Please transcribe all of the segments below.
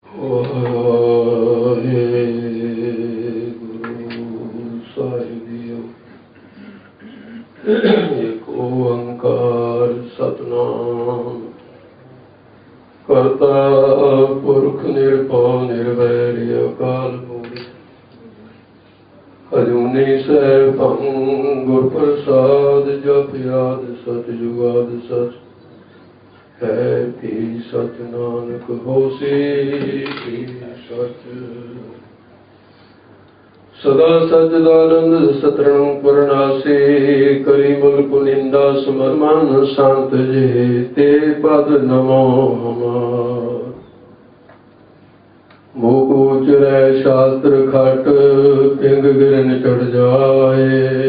एक ओंकार सतनाम करता पुरख निर्भव निर्वैर अकाल मूर्त अजूनी सैभं गुर प्रसाद जप याद सत जुगाद सच है भी सच नानक होसी भी सच सदा सच्चिदानंद सतरणु परनासे करी मुल्क निंदा सुमरमान शांत जे ते पद नमो हमार मुख उचरै शास्त्र खट पिंग गिरन चढ़ जाए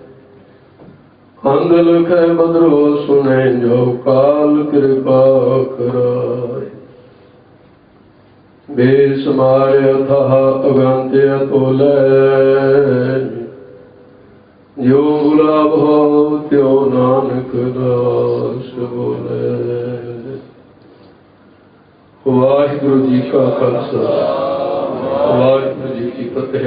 अंध लखै बदरो सुनै जो काल कृपा कराए बेसमार अथाह अगंत अतुलै जो गुलाब हो त्यो नानक दास बोले। वाहिगुरु जी का खालसा वाहिगुरु जी की फतेह।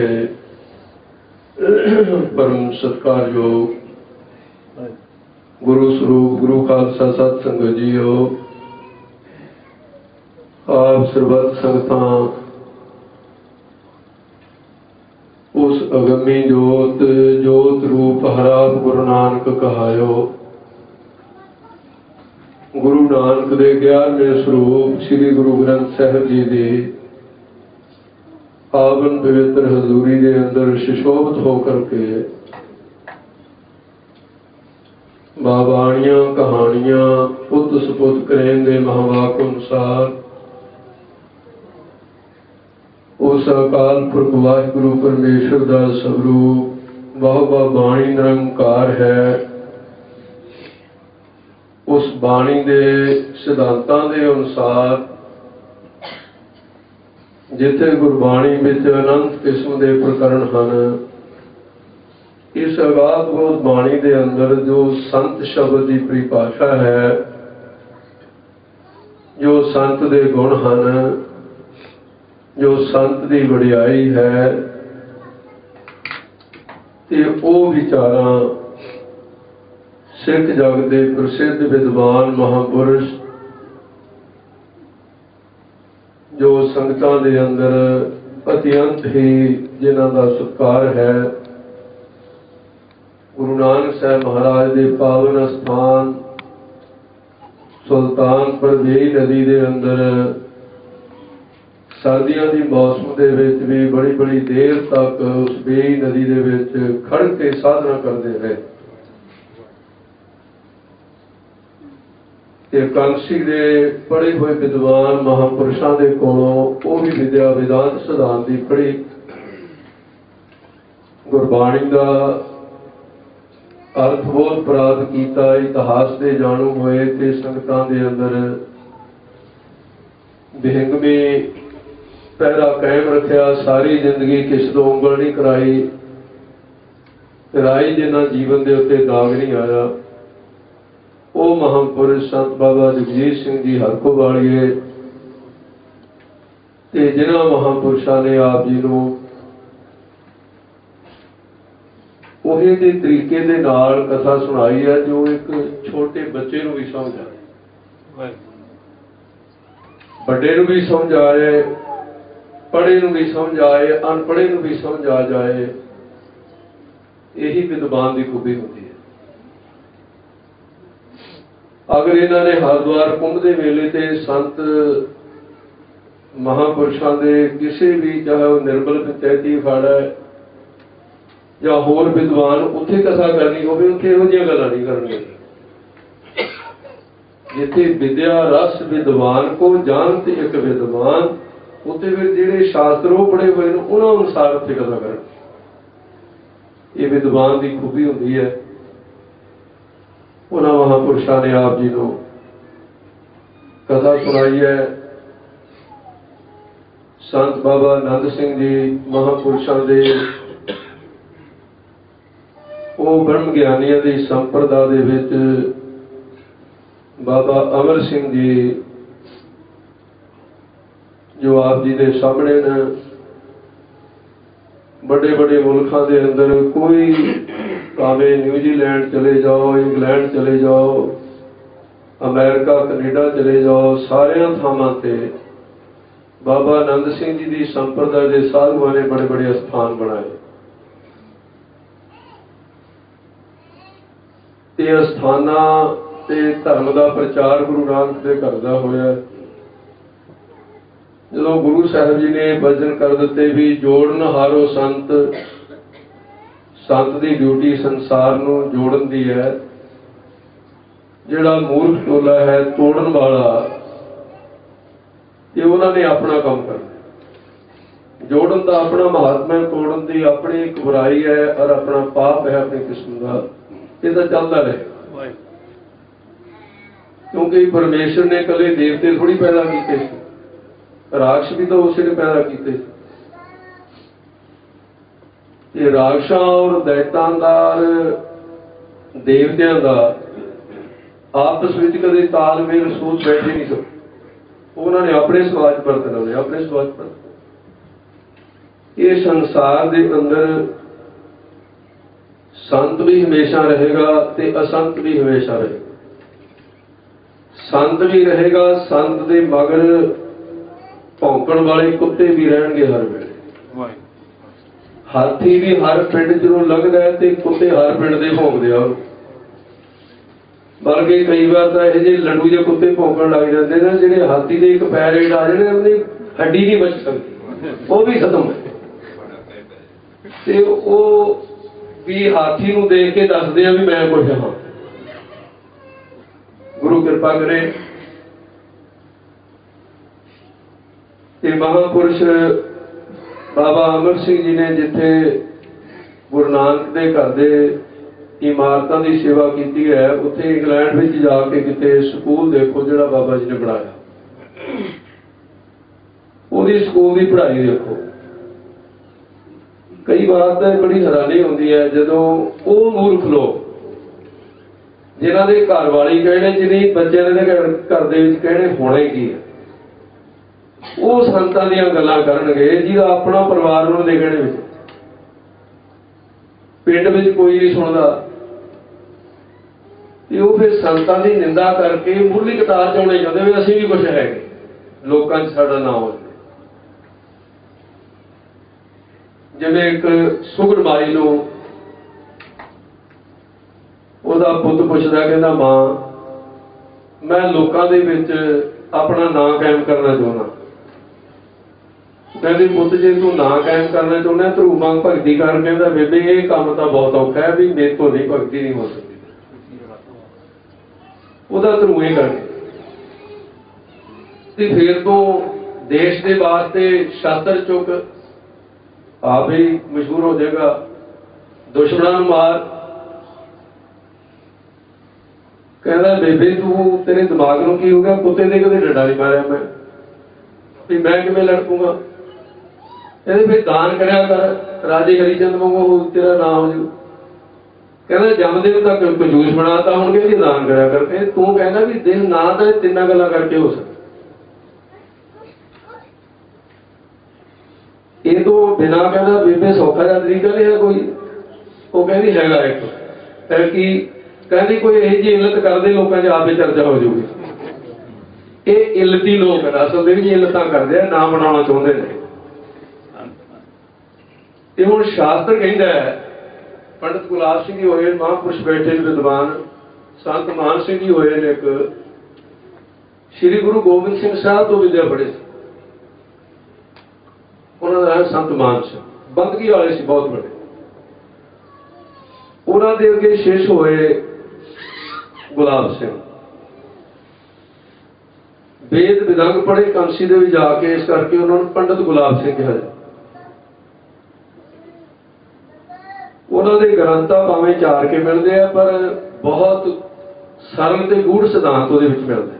परम सत्कारयोग गुरु स्वरूप गुरु खालसा सत संगत जीओ, आप सर्वत संगतां उस अगमी जोत जोत रूप हराब गुरु नानक कहायो। गुरु नानक दे 11वें स्वरूप श्री गुरु ग्रंथ साहिब जी दी पावन पवित्र हजूरी दे अंदर सुशोभित होकर के बाबाणियां कहानियां पुत सपुत करें दे महावाक अनुसार उस अकाल पुरख वाहिगुरु परमेश्वर का स्वरूप वाह बाणी निरंकार है। उस बाणी के सिद्धांतां दे अनुसार जिथे गुरबाणी विच अनंत किस्म के प्रकरण हैं, इस अगाध बोध बाणी के अंदर जो संत शब्द की परिभाषा है, जो संत के गुण हैं, जो संत की वडियाई है, ते ओ विचारां सिख जग के प्रसिद्ध विद्वान महापुरुष जो संगतां दे अंदर अत्यंत ही जिन्हां दा सत्कार है, गुरु नानक साहब महाराज के पावन स्थान सुल्तानपुर बेई नदी के अंदर सर्दियों की मौसम के भी बड़ी बड़ी देर तक उस बेई नदी के खड़ के साधना करते रहे। कांसी के पढ़े हुए विद्वान महापुरुषों के कोलों वो भी विद्या वेदांत सिद्धांत की पढ़ी, गुरबाणी का अर्थबोध प्राप्त किया, इतिहास के जानू हुए ते संगतां दे अंदर बेहंगमी पहरा कायम रखा। सारी जिंदगी किस तो उंगल नहीं कराई, जिन्ना जीवन के उत्ते दाग नहीं आया। वो महापुरुष संत बाबा जगजीत सिंह जी हरको वालिए ते जिन्हां महापुरुषों ने आप जी नूं उहे दे तरीके दे नाल कथा सुनाई है जो एक छोटे बच्चे नूं भी समझ आए, बड़े नूं भी समझ आए, पढ़े नूं भी समझ आए, अनपढ़े नूं भी समझ आ जाए। यही विद्वान की खूबी होती है। अगर इन्होंने हरिद्वार कुंभ के मेले ते संत महापुरुषों के किसी भी, चाहे वह निर्बल पंचायती अखाड़ा है या होर विद्वान उत्थे कथा करनी हो, उत्थे इहो जिहियां गल्लां नहीं करनी। जिथे विद्या रस विद्वान को जानते एक विद्वान, उत्थे फिर जिहड़े शास्त्र पढ़े हुए उन्होंने अनुसार उत्थे कथा कर। ये विद्वान की खूबी होती है। उन्होंने महापुरुषों ने आप जी को कथा सुनाई है। संत बाबा नंद सिंह जी महापुरुषों के वो ब्रह्म ज्ञानियों की संप्रदा दे विच बाबा अमर सिंह जी जो आप जी के सामने ने बड़े बड़े मुल्कों के अंदर कोई भावे न्यूजीलैंड चले जाओ, इंग्लैंड चले जाओ, अमेरिका कनेडा चले जाओ, सारिया थावां ते बाबा आनंद सिंह जी की संप्रदाय के साधुओं ने बड़े बड़े स्थान बनाए। ये स्थानां ते धर्म का प्रचार गुरु नानक दे करदा होया। जो गुरु साहब जी ने वचन कर दिते भी जोड़न हारो संत, संत की ड्यूटी संसार नूं जोड़न दी है। जिहड़ा मूर्ख टोला है तोड़न वाला, ये उन्होंने अपना काम करना। जोड़न का अपना महात्मा, तोड़न की अपनी एक बुराई है और अपना पाप है अपनी किस्म का। ये तो चलता रहे, क्योंकि परमेश्वर ने कले देवते थोड़ी पैदा किए, राक्षस भी तो उसी ने पैदा किए। ये राक्षसां और दैतां दा देवतियां दा आपस में कदे तालमेल सोच बैठे नहीं सकते। उन्होंने अपने समाज पर लाने, अपने समाज पर। ये संसार के अंदर संत भी हमेशा रहेगा ते असंत भी हमेशा रहेगा। संत भी रहेगा, संत के मगर भौंकण वाले कुत्ते भी रहेंगे हर वेले। हाथी भी हर पिंड जो लगता है तो कुत्ते हर पिंड के भौंकते आ। बल्कि कई बार तो यह जे लड्डू जे कुत्ते भौंकण लग जाते हैं, जिहड़े हाथी के एक पैर हेठ आ जाने, उन्हें हड्डी नहीं बच सकती, वो भी खत्म है। ते वो भी हाथी नूं देख के दसदे आ भी मैं कुछ हाँ। गुरु कृपा करे कि महापुरुष बाबा अमर सिंह जी ने जिथे गुरु नानक के घर के इमारतों की सेवा की है, उत्थे इंग्लैंड में जाके किते स्कूल देखो जिहड़ा बाबा जी ने बनाया, उहदी स्कूल की पढ़ाई देखो। कई बार तो बड़ी हैरानी होती है जदों वो मूर्ख लोग जिन्हों के घर वाली कहने जिन्हें बच्चों के घर के कहने होना ही की है, वो संतां दीयां गल्लां करनगे जिहदा अपना परिवार उन्होंने देखने में पिंड में कोई नहीं सुनता। वो फिर संतां की निंदा करके मुरली कतार च आउणे चाहुंदे भी असीं भी कुछ है, लोकां च साडा नाम हो। जिवें एक सुगड़माई नूं ਉਹਦਾ ਪੁੱਤ ਪੁੱਛਦਾ, ਕਹਿੰਦਾ मां मैं लोगों के विच अपना नाम कायम करना चाहना। कहती पुੱਤ जे तू ना कायम करना चाहना तू मंग भगती कर। कहता बेबे ये काम तो बहुत औखा है, भी मेरे को नहीं भगती नहीं हो सकती। ਉਹਦਾ ਧਰੂਏ कर फिर तो देश के वास्ते शास्त्र चुक आप ही मशहूर हो जाएगा, दुश्मनों मार। कहता बेबे तू तेरे दिमाग में की हो गया, कुत्ते ने कभी डंडा नहीं मारिया मैं, भी मैं किवें लड़ पूंगा। कहते फिर दान करया कर, राजे हरिचंद वांगू तेरा नाम हो जाऊ। कहना जमदे तक कंजूस बनाता हूँ कि दान करया करके। तू कहना भी दिन ना तो तिना गल्लां करके हो सकता। ये तो बिना कहना बेबे सौखा जा तरीका नहीं है कोई। वो कहती हैगा एक है कि कहती कोई यही जी इलत करते लोगों च आपे चर्चा हो जाऊगी। ये इलती लोग है, असल में इलत करते हैं, नाम बनाना चाहते हैं। तो हुण शास्त्र कहता है, पंडित गुलाब सिंह जी होए महापुरुष बैठे विद्वान, संत मान सिंह जी होए ने, एक श्री गुरु गोबिंद सिंह साहब तो विद्या पढ़े, उन्होंने नाम संत मान सिंह, बंदगी वाले से बहुत बड़े। उन्होंने अगे शेष होए गुलाब सिंह, वेद विदंग पढ़े कंसी दे जाके, इस करके उन्होंने पंडित गुलाब सिंह कहा। उन्होंने ग्रंथा भावें 4 के मिलते हैं, पर बहुत सरल ते गूढ़ सिद्धांत वो मिलते हैं।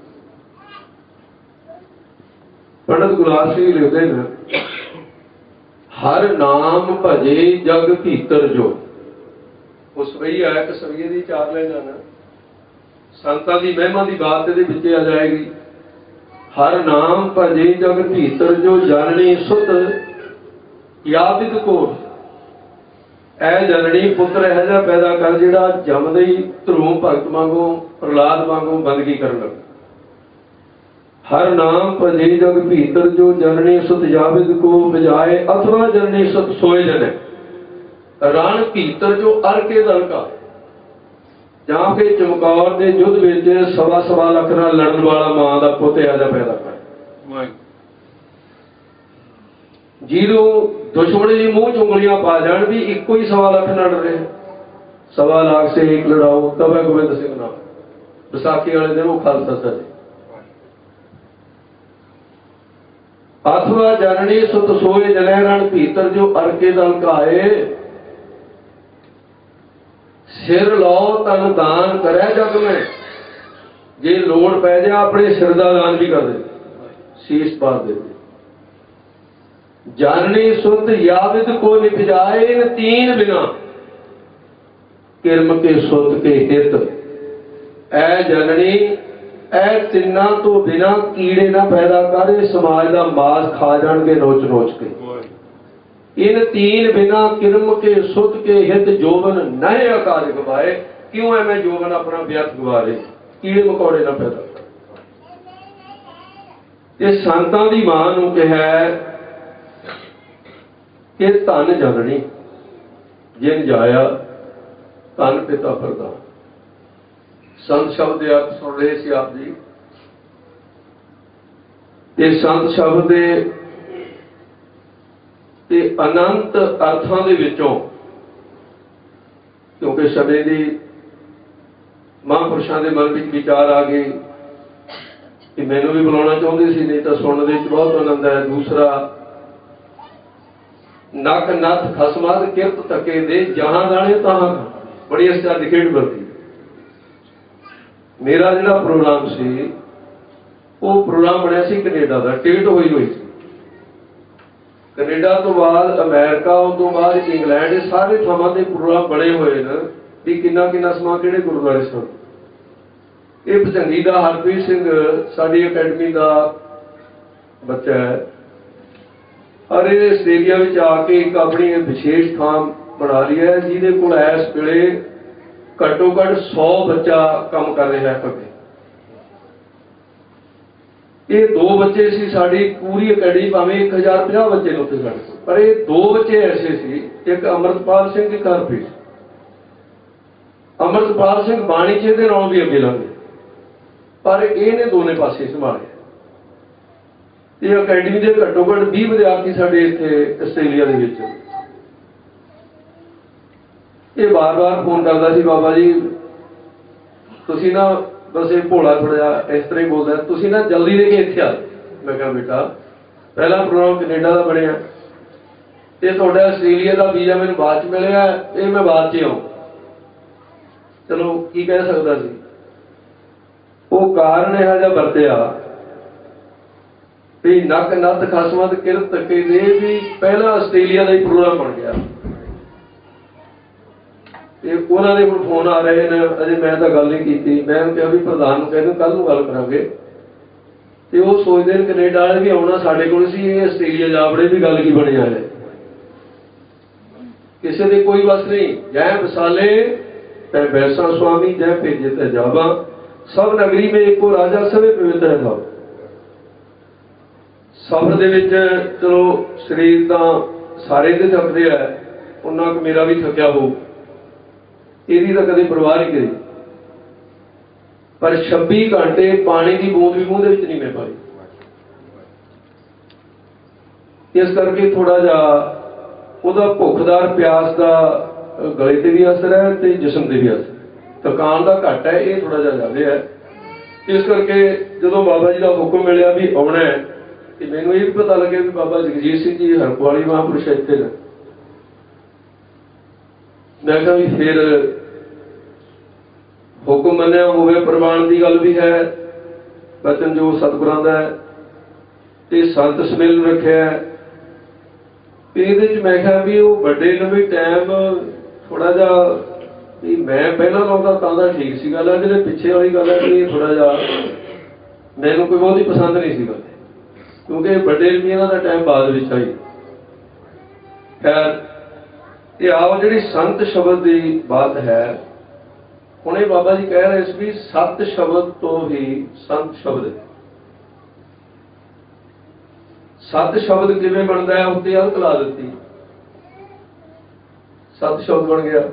पंडित गुलाब सिंह लिखते हैं, हर नाम भजे जग भीतर जो। उस वही आया कि सविये की 4 लाइनां संतां की महिमा की बात ये आ जाएगी। हर नाम भजे जग भीतर जो जननी सुत याबिद को। ऐ जननी पुत्र है जा पैदा कर जिहड़ा जमदे ही ध्रुव भगत वांगू प्रहलाद वांगू बंदगी करन लगा। हर नाम भजे जग भीतर जो जननी सुत याबिद को बजाए अथवा जननी सुत सोए जने। रण भीतर जो अर के दल का ਜਾਂ ਕਿ ਚਮਕੌਰ ਦੇ ਯੁੱਧ ਵਿੱਚ ਸਵਾ ਲੱਖ ਨਾਲ ਲੜਨ ਵਾਲਾ ਮਾਂ ਦਾ ਪੁੱਤ ਇਹੋ ਜਿਹਾ ਪੈਦਾ ਕਰ। ਜਿਹਨੂੰ ਦੁਸ਼ਮਣ ਜੀ ਮੂੰਹ ਚ ਉਂਗਲੀਆਂ ਪਾ ਜਾਣ ਵੀ ਇੱਕੋ ਹੀ 1.25 ਲੱਖ ਲੜ ਰਹੇ। 1.25 ਲੱਖ ਸੇ ਇੱਕ ਲੜਾਓ ਤਬ ਹੈ ਗੋਬਿੰਦ ਸਿੰਘ ਨਾਲ। ਵਿਸਾਖੀ ਵਾਲੇ ਦਿਨ ਉਹ ਖਾਲਸਾ ਸੱਜੇ। अथवा जननी सुत सोए जने रण भीतर जो अर के दल काए। सिर लो तन दान करे जग में। जे लोड़ पै जाए अपने सिर का दान भी कर दे, शीश पा दे। जननी सुत याविद को निपजाए इन 3 बिना किरम के सुत के हित। ऐ जननी ऐ तिन्ना तो बिना कीड़े ना पैदा करे समाज का मास खा जाएंगे नोच नोच के। इन 3 बिना किरम के सुत के हित जोवन नए आकाश गवाए। क्यों है मैं जोवन अपना व्यर्थ गवा रहे कीड़े मकौड़े ना पैदा कर। ये संतां दी मां नूं कहा कि धन जननी जिन जाया धन पिता प्रदान। संत शब्द आप सुन रहे थे आप जी। ये संत शब्द के अनंत अर्थां दे विचों क्योंकि समय की महापुरुषों के मन में विचार आ गए कि मैनू भी बुलाना चाहते सी, नहीं तो सुनने बहुत आनंद है। दूसरा नक नथ खसमद किरत तके दे जहां दाने तहां। बड़ी अस्या दिखेड़ बरती। मेरा जिहड़ा प्रोग्राम सी वो प्रोग्राम बनया सी कनेडा का। टिकट हुई सी कनेडा तो बाद अमेरिका, उस तो बाद इंग्लैंड, सारे थावां ते प्रोग्राम बने हुए हैं भी किन्ना किन्ना समा किहड़े गुरुद्वारे सन। ये भजंगी का हरप्रीत सिंह साडी अकैडमी का बच्चा है और ये आस्ट्रेलिया में आके एक अपनी विशेष थां बना ली है जिहदे कोल इस वेले घट्टो घट 100 बच्चा काम कर रहा है। ये 2 बच्चे सी साड़ी पूरी अकैडमी भावें 1050 बच्चे ने उत्थे साडे कोल, पर ये 2 बच्चे ऐसे सी, एक अमृतपाल सिंह एक हरप्रीत। अमृतपाल सिंह बाणी च इहदे नालों भी अगे लंघे पर इहने दोने पासे संभाले। ये अकैडमी के घट्टो घट 20 विद्यार्थी साडे इत्थे आस्ट्रेलिया दे विच। ये बार बार फोन करता सी बाबा जी तुसी ना बस ये भोला थोड़ा जिहा इस तरह ही बोलता है, तुसी ना जल्दी लेके इत्थे आ। मैं कहा बेटा पहला प्रोग्राम कनेडा का बनया, ये थोड़ा आस्ट्रेलिया का वीजा मैंने बाद च मिलिया, ये मैं बाद च आऊँ। चलो की कह सकता सी। वो कारण यह जिहा वरतिया भी नक नत खसमत किरत तके दे भी पहला आस्ट्रेलिया का ही प्रोग्राम बन गया। उन्होंने कोल फोन आ रहे हैं, अजे मैं तो गल नहीं की। मैं कहा भी प्रधान कहते कल नूं गल करांगे। तो वो सोचते हैं कनेडा वाले भी आना साढ़े कोल सी, आस्ट्रेलिया जा बड़े भी गल की बनिया है। किसी की कोई बस नहीं। जय बसाले तै बैसा स्वामी, जय भेजे तै जावा। सब नगरी में एको राजा सवे पवित्र है भाव। सफर दे विच चलो शरीर तो सारे दे थकदे है, उन्ना क मेरा भी थकिया हो, ਇਹਦੀ ਤਾਂ कभी परवाह नहीं करी। पर 26 घंटे पानी की बूंद भी मूँह दे विच नहीं मिल पाई। इस करके थोड़ा जिहा ਉਹਦਾ भुखदार प्यास का गले ते भी असर है तो जिसम ते भी असर। थकान का घट है, ये थोड़ा जिहा ज़्यादा है। इस करके जो बाबा जी का हुक्म मिलिया भी आना है, तो मैनूं ये भी पता लगे भी बाबा जगजीत सिंह जी हरकुआली महापुरुष इत्थे ने। मैं कहा भी फिर हुक्म मन्निया होवे, प्रवान की गल भी है, बचन जो सतगुरां दा है, ते संत सम्मेलन रखिया है। मैं कहा भी वो बड़े लंबे टाइम थोड़ा जा भी मैं पहला लाउंदा तां दा ठीक सी गल है, जिहड़े पिछे वाली गल है कि थोड़ा जा मैनू कोई बहुत ही पसंद नहीं सी गल, क्योंकि बड़े मियां का टाइम बाद विच आई। खैर ये आओ जी संत शब्द की बात है। हुणे बाबा जी कह रहे भी सत शब्द तो ही संत शब्द। सत शब्द किवें बनता है, उत्ते अलग ला दी। सत शब्द बन गया।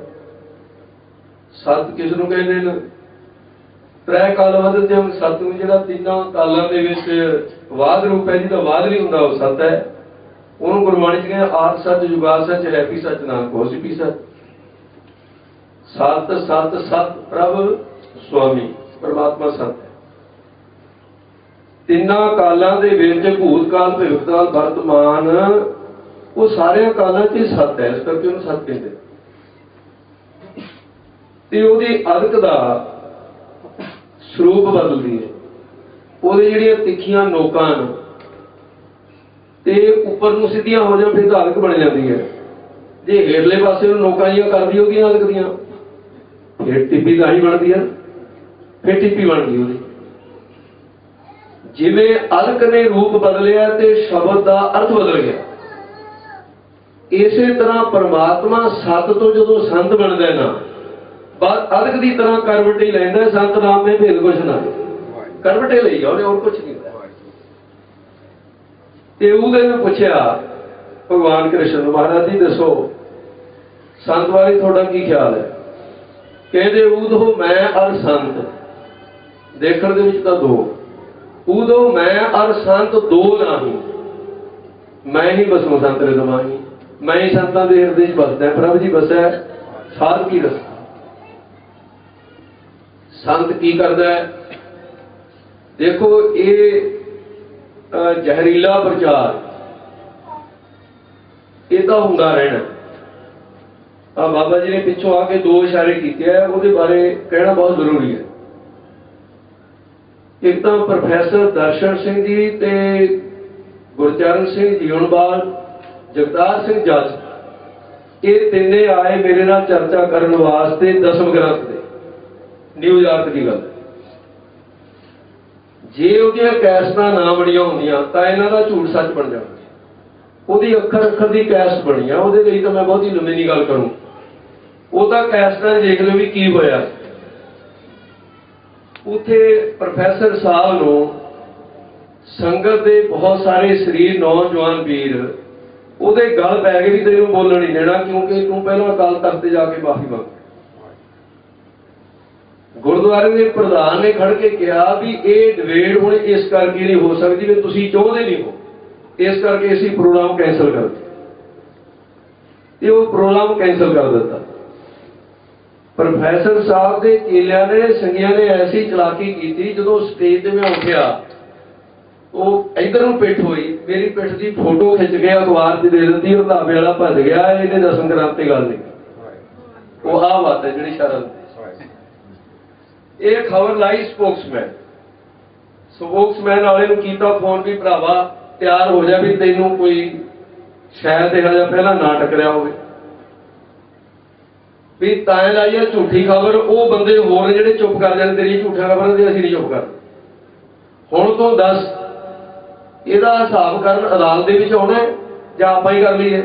सत किस नूं कहंदे ने? त्रै काल वधते हम सत नूं, जिहड़ा तीनां कालां दे विच वाद रूप है, जिहदा वाद नहीं हुंदा वो सत है। ਉਹਨੂੰ ਗੁਰਬਾਣੀ ਚ ਕਹਿੰਦੇ ਆਦ ਸੱਚ ਜੁਗਾਦ ਸੱਚ ਹੈ ਵੀ ਸੱਚ ਨਾਨਕ ਹੋਸੀ ਵੀ ਸੱਚ। ਸਤ ਸਤ ਸਤ ਪ੍ਰਭ ਸੁਆਮੀ ਪਰਮਾਤਮਾ ਸਤ ਹੈ। ਤਿੰਨਾਂ ਕਾਲਾਂ ਦੇ ਵਿੱਚ ਭੂਤ ਕਾਲ, ਭਵਿੱਖ ਕਾਲ, ਵਰਤਮਾਨ, ਉਹ ਸਾਰਿਆਂ ਕਾਲਾਂ ਚ ਸਤ ਹੈ, ਇਸ ਕਰਕੇ ਉਹਨੂੰ ਸਤ ਕਹਿੰਦੇ। ਤੇ ਉਹਦੀ ਅਦਕ ਦਾ ਸਰੂਪ ਬਦਲਦੀ ਹੈ। ਉਹਦੇ ਜਿਹੜੀਆਂ ਤਿੱਖੀਆਂ ਨੋਕਾਂ ਨੇ ਤੇ ਉੱਪਰ ਨੂੰ ਸਿੱਧੀਆਂ ਹੋ ਜਾਣ ਫਿਰ ਅਦਕ ਬਣ ਜਾਂਦੀ ਹੈ। ਜੇ ਹੇਠਲੇ ਪਾਸੇ ਨੂੰ ਨੋਕਾਂ ਜਿਹੀਆਂ ਕਰਦੀ ਉਹਦੀਆਂ ਅਦਕ ਦੀਆਂ, ਫਿਰ ਟਿੱਪੀ ਤਾਂ ਹੀ ਬਣਦੀ ਹੈ, ਫਿਰ ਟਿੱਪੀ ਬਣ ਗਈ ਉਹਦੀ। ਜਿਵੇਂ ਅਦਕ ਨੇ ਰੂਪ ਬਦਲਿਆ ਤੇ ਸ਼ਬਦ ਦਾ ਅਰਥ ਬਦਲ ਗਿਆ, ਇਸੇ ਤਰ੍ਹਾਂ ਪਰਮਾਤਮਾ ਸਤ ਤੋਂ ਜਦੋਂ ਸੰਤ ਬਣਦਾ ਨਾ, ਬਾਅਦ ਅਦਕ ਦੀ ਤਰ੍ਹਾਂ ਕਰਵਟ ਹੀ ਲੈਂਦਾ। ਸੰਤ ਨਾਮ में भेद कुछ ना, ਕਰਵਟੇ ਲਈ ਉਹਨੇ, ਹੋਰ ਕੁਛ ਨਹੀਂ। ਤੇ ਉਹਦੇ ਨੂੰ ਪੁੱਛਿਆ ਭਗਵਾਨ ਕ੍ਰਿਸ਼ਨ ਨੂੰ, ਮਹਾਰਾਜ ਜੀ ਦੱਸੋ ਸੰਤ ਬਾਰੇ ਤੁਹਾਡਾ ਕੀ ਖਿਆਲ ਹੈ? ਕਹਿੰਦੇ ਉਦੋਂ ਮੈਂ ਅਰ ਸੰਤ, ਦੇਖਣ ਦੇ ਵਿੱਚ ਤਾਂ ਦੋ, ਉਦੋਂ ਮੈਂ ਅਰ ਸੰਤ ਦੋ ਨਹੀਂ, ਮੈਂ ਹੀ ਬਸੂੰ ਸੰਤ ਦੇ ਦਿਮਾਗੀ, ਮੈਂ ਹੀ ਸੰਤਾਂ ਦੇ ਹਿਰਦੇ ਚ ਬਸਦਾ। ਪ੍ਰਭ ਜੀ ਬਸਿਆ ਸਾਧ ਕੀ ਰਸ। ਸੰਤ ਕੀ ਕਰਦਾ ਹੈ? ਦੇਖੋ ਇਹ ਜ਼ਹਿਰੀਲਾ ਪ੍ਰਚਾਰ ਇਹਦਾ ਹੁੰਦਾ ਰਹਿਣਾ। ਆ ਬਾਬਾ ਜੀ ਨੇ ਪਿੱਛੋਂ ਆ ਕੇ ਦੋ ਇਸ਼ਾਰੇ ਕੀਤੇ ਆ, ਉਹਦੇ ਬਾਰੇ ਕਹਿਣਾ ਬਹੁਤ ਜ਼ਰੂਰੀ ਹੈ। ਇੱਕ ਤਾਂ ਪ੍ਰੋਫੈਸਰ ਦਰਸ਼ਨ ਸਿੰਘ ਜੀ ਤੇ ਗੁਰਚਰਨ ਸਿੰਘ ਜੀਵਨਵਾਲ, ਜਗਤਾਰ ਸਿੰਘ ਜੱਜ, ਇਹ ਤਿੰਨੇ ਆਏ ਮੇਰੇ ਨਾਲ ਚਰਚਾ ਕਰਨ ਵਾਸਤੇ ਦਸਮ ਗ੍ਰੰਥ ਦੇ ਨਿਊਯਾਰਕ ਦੀ ਗੱਲ। ਜੇ ਉਹਦੀਆਂ ਕੈਸਟਾਂ ਨਾ ਬਣੀਆਂ ਹੁੰਦੀਆਂ ਤਾਂ ਇਹਨਾਂ ਦਾ ਝੂਠ ਸੱਚ ਬਣ ਜਾਣਾ। ਉਹਦੀ ਅੱਖਰ ਅੱਖਰ ਦੀ ਕੈਸਟ ਬਣੀ ਆ, ਉਹਦੇ ਲਈ ਤਾਂ ਮੈਂ ਬਹੁਤੀ ਲੰਮੀ ਨਹੀਂ ਗੱਲ ਕਰੂੰ। ਉਹ ਤਾਂ ਕੈਸਟਾਂ ਦੇਖ ਲਓ ਵੀ ਕੀ ਹੋਇਆ। ਉੱਥੇ ਪ੍ਰੋਫੈਸਰ ਸਾਹਿਬ ਨੂੰ ਸੰਗਤ ਦੇ ਬਹੁਤ ਸਾਰੇ ਸਰੀਰ ਨੌਜਵਾਨ ਵੀਰ ਉਹਦੇ ਗਲ ਪੈ ਗਏ ਵੀ ਤੈਨੂੰ ਬੋਲਣ ਨਹੀਂ ਦੇਣਾ, ਕਿਉਂਕਿ ਤੂੰ ਪਹਿਲਾਂ ਅਕਾਲ ਤਖਤ ਤੇ ਜਾ ਕੇ ਮਾਫੀ ਮੰਗ। ਗੁਰਦੁਆਰੇ ਦੇ ਪ੍ਰਧਾਨ ਨੇ ਖੜ ਕੇ ਕਿਹਾ ਵੀ ਇਹ ਡਿਬੇਟ ਹੁਣ ਇਸ ਕਰਕੇ ਨਹੀਂ ਹੋ ਸਕਦੀ ਵੀ ਤੁਸੀਂ ਚਾਹੁੰਦੇ ਨਹੀਂ ਹੋ, ਇਸ ਕਰਕੇ ਅਸੀਂ ਪ੍ਰੋਗਰਾਮ ਕੈਂਸਲ ਕਰ ਦਿੱਤਾ। ਤੇ ਉਹ ਪ੍ਰੋਗਰਾਮ ਕੈਂਸਲ ਕਰ ਦਿੱਤਾ। ਪ੍ਰੋਫੈਸਰ ਸਾਹਿਬ ਦੇ ਚੇਲਿਆਂ ਨੇ, ਸੰਗੀਆਂ ਨੇ ਐਸੀ ਚਲਾਕੀ ਕੀਤੀ, ਜਦੋਂ ਸਟੇਜ ਤੇ ਮੈਂ ਉੱਠਿਆ ਉਹ ਇਧਰ ਨੂੰ ਪਿੱਠ ਹੋਈ, ਮੇਰੀ ਪਿੱਠ ਦੀ ਫੋਟੋ ਖਿੱਚ ਕੇ ਅਖਬਾਰ 'ਚ ਦੇ ਦਿੱਤੀ, ਰੰਧਾਵੇ ਵਾਲਾ ਭੱਜ ਗਿਆ। ਇਹਨੇ ਦਸਮ ਗ੍ਰੰਥ ਤੇ ਗੱਲ ਨਹੀਂ। ਉਹ ਆਹ ਬਾਤ ਹੈ ਜਿਹੜੀ ਸ਼ਰਮ। ਇਹ ਖਬਰ ਲਾਈ ਸਪੋਕਸਮੈਨ ਵਾਲੇ ਨੂੰ ਕੀਤਾ ਫੋਨ ਵੀ ਭਰਾਵਾ ਤਿਆਰ ਹੋ ਜਾ ਵੀ ਤੈਨੂੰ ਕੋਈ ਸ਼ਾਇਦ ਇਹੋ ਜਿਹਾ ਪਹਿਲਾਂ ਨਾ ਟਕਰਿਆ ਹੋਵੇ ਵੀ ਤਾਂ ਲਾਈ ਆ ਝੂਠੀ ਖਬਰ। ਉਹ ਬੰਦੇ ਹੋਰ ਨੇ ਜਿਹੜੇ ਚੁੱਪ ਕਰ ਜਾਂਦੇ ਤੇਰੀ ਝੂਠੀਆਂ ਖਬਰਾਂ ਦੇ, ਅਸੀਂ ਨਹੀਂ ਚੁੱਪ ਕਰਦੇ। ਹੁਣ ਤੋਂ ਦੱਸ ਇਹਦਾ ਹਿਸਾਬ ਕਰਨ ਅਦਾਲਤ ਦੇ ਵਿੱਚ ਆਉਣਾ ਜਾਂ ਆਪਾਂ ਹੀ ਕਰ ਲਈਏ?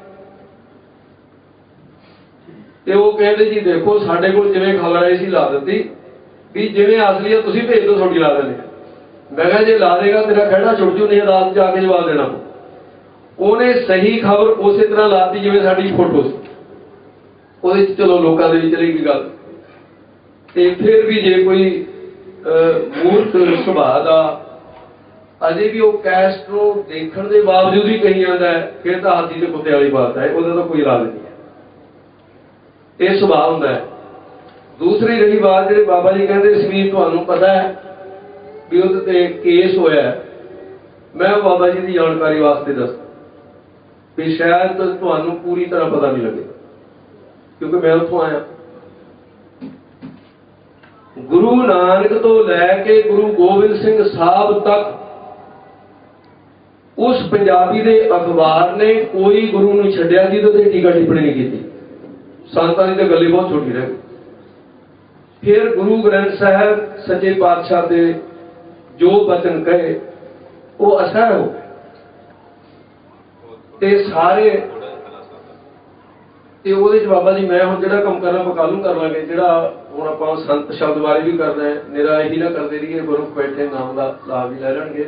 ਤੇ ਉਹ ਕਹਿੰਦੇ ਜੀ ਦੇਖੋ ਸਾਡੇ ਕੋਲ ਜਿਵੇਂ ਖਬਰ ਆਈ ਸੀ ਲਾ ਦਿੱਤੀ, ਵੀ ਜਿਵੇਂ ਅਸਲੀ ਆ ਤੁਸੀਂ ਭੇਜ ਦਿਓ, ਤੁਹਾਡੀ ਲਾ ਦਿੰਦੇ। ਮੈਂ ਕਿਹਾ ਜੇ ਲਾ ਦੇਗਾ ਤੇਰਾ ਖਹਿੜਾ ਛੁੱਟ ਜੂ, ਨਹੀਂ ਅਦਾਲਤ ਜਾ ਕੇ ਜਵਾਬ ਦੇਣਾ। ਉਹਨੇ ਸਹੀ ਖਬਰ ਉਸੇ ਤਰ੍ਹਾਂ ਲਾਤੀ ਜਿਵੇਂ ਸਾਡੀ ਫੋਟੋ ਸੀ ਉਹਦੇ ਚ। ਚਲੋ ਲੋਕਾਂ ਦੇ ਵਿੱਚ ਚਲੀ ਗਈ ਗੱਲ। ਤੇ ਫਿਰ ਵੀ ਜੇ ਕੋਈ ਮੂਰਖ ਸੁਭਾਅ ਦਾ ਅਜੇ ਵੀ ਉਹ ਕੈਸਟ ਨੂੰ ਦੇਖਣ ਦੇ ਬਾਵਜੂਦ ਵੀ ਕਹੀ ਜਾਂਦਾ ਹੈ, ਫਿਰ ਤਾਂ ਹਾਥੀ ਤੇ ਕੁੱਤੇ ਵਾਲੀ ਬਾਤ ਹੈ, ਉਹਦਾ ਤਾਂ ਕੋਈ ਇਲਾਜ ਨਹੀਂ ਹੈ। ਇਹ ਸੁਭਾਅ ਹੁੰਦਾ ਹੈ। ਦੂਸਰੀ ਰਹੀ ਬਾਤ, ਜਿਹੜੇ ਬਾਬਾ ਜੀ ਕਹਿੰਦੇ ਸੀ ਵੀ ਤੁਹਾਨੂੰ ਪਤਾ ਹੈ ਵੀ ਉਹਦੇ ਤੇ ਕੇਸ ਹੋਇਆ, ਮੈਂ ਬਾਬਾ ਜੀ ਦੀ ਜਾਣਕਾਰੀ ਵਾਸਤੇ ਦੱਸ ਵੀ ਸ਼ਾਇਦ ਤੁਹਾਨੂੰ ਪੂਰੀ ਤਰ੍ਹਾਂ ਪਤਾ ਨਹੀਂ ਲੱਗੇ, ਕਿਉਂਕਿ ਮੈਂ ਉੱਥੋਂ ਆਇਆ। ਗੁਰੂ ਨਾਨਕ ਤੋਂ ਲੈ ਕੇ ਗੁਰੂ ਗੋਬਿੰਦ ਸਿੰਘ ਸਾਹਿਬ ਤੱਕ ਉਸ ਪੰਜਾਬੀ ਦੇ ਅਖਬਾਰ ਨੇ ਕੋਈ ਗੁਰੂ ਨੂੰ ਛੱਡਿਆ ਜਿਹਦੇ ਤੇ ਟੀਕਾ ਟਿੱਪਣੀ ਨਹੀਂ ਕੀਤੀ। ਸੰਤਾਂ ਦੀ ਤਾਂ ਗੱਲ ਹੀ ਬਹੁਤ ਛੋਟੀ ਰਹਿ ਗਈ। ਫਿਰ ਗੁਰੂ ਗ੍ਰੰਥ ਸਾਹਿਬ ਸੱਚੇ ਪਾਤਸ਼ਾਹ ਦੇ जो बचन कहे वो असह हो ते सारे ਤੇ ਉਹਦੇ ਚ ਬਾਬਾ ਜੀ ਮੈਂ ਹੁਣ ਜਿਹੜਾ ਕੰਮ ਕਰਨਾ ਆਪਾਂ ਕੱਲ੍ਹ ਨੂੰ ਕਰ ਲਾਂਗੇ। ਜਿਹੜਾ ਹੁਣ ਆਪਾਂ ਸੰਤ ਸ਼ਬਦ ਬਾਰੇ ਵੀ ਕਰਨਾ ਹੈ, ਨਿਰਾ ਇਹੀ ਨਾ ਕਰਦੇ ਰਹੀਏ, ਗੁਰੂ ਬੈਠੇ ਨਾਮ ਦਾ ਲਾਭ ਵੀ ਲੈ ਲੈਣਗੇ।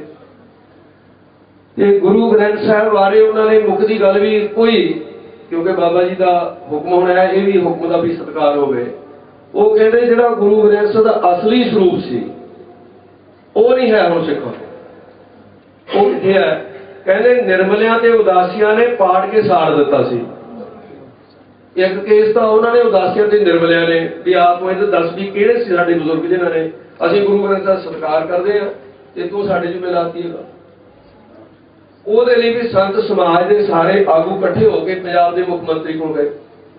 ਤੇ ਗੁਰੂ ਗ੍ਰੰਥ ਸਾਹਿਬ ਬਾਰੇ ਉਹਨਾਂ ਨੇ ਮੁੱਕਦੀ ਗੱਲ ਵੀ ਕੋਈ, ਕਿਉਂਕਿ ਬਾਬਾ ਜੀ ਦਾ ਹੁਕਮ ਹੋਣਾ ਹੈ, ਇਹ ਵੀ ਹੁਕਮ ਦਾ ਵੀ ਸਤਿਕਾਰ ਹੋਵੇ। ਉਹ ਕਹਿੰਦੇ ਜਿਹੜਾ ਗੁਰੂ ਗ੍ਰੰਥ ਸਾਹਿਬ ਦਾ ਅਸਲੀ ਸਰੂਪ ਸੀ ਉਹ ਨਹੀਂ ਹੈ ਹੁਣ ਸਿੱਖਾਂ। ਉਹ ਕਿੱਥੇ ਹੈ? ਕਹਿੰਦੇ ਨਿਰਮਲਿਆਂ ਤੇ ਉਦਾਸੀਆਂ ਨੇ ਪਾੜ ਕੇ ਸਾੜ ਦਿੱਤਾ ਸੀ। ਇੱਕ ਕੇਸ ਤਾਂ ਉਹਨਾਂ ਨੇ ਉਦਾਸੀਆਂ ਤੇ ਨਿਰਮਲਿਆਂ ਨੇ ਵੀ ਆਪ ਇਹ ਦੱਸ ਵੀ ਕਿਹੜੇ ਸੀ ਸਾਡੇ ਬਜ਼ੁਰਗ ਜਿਨ੍ਹਾਂ ਨੇ ਅਸੀਂ ਗੁਰੂ ਗ੍ਰੰਥ ਦਾ ਸਤਿਕਾਰ ਕਰਦੇ ਆ ਤੇ ਤੂੰ ਸਾਡੇ ਚ ਮਿਲਾਤੀ ਹੈਗਾ। ਉਹਦੇ ਲਈ ਵੀ ਸੰਤ ਸਮਾਜ ਦੇ ਸਾਰੇ ਆਗੂ ਇਕੱਠੇ ਹੋ ਕੇ ਪੰਜਾਬ ਦੇ ਮੁੱਖ ਮੰਤਰੀ ਕੋਲ ਗਏ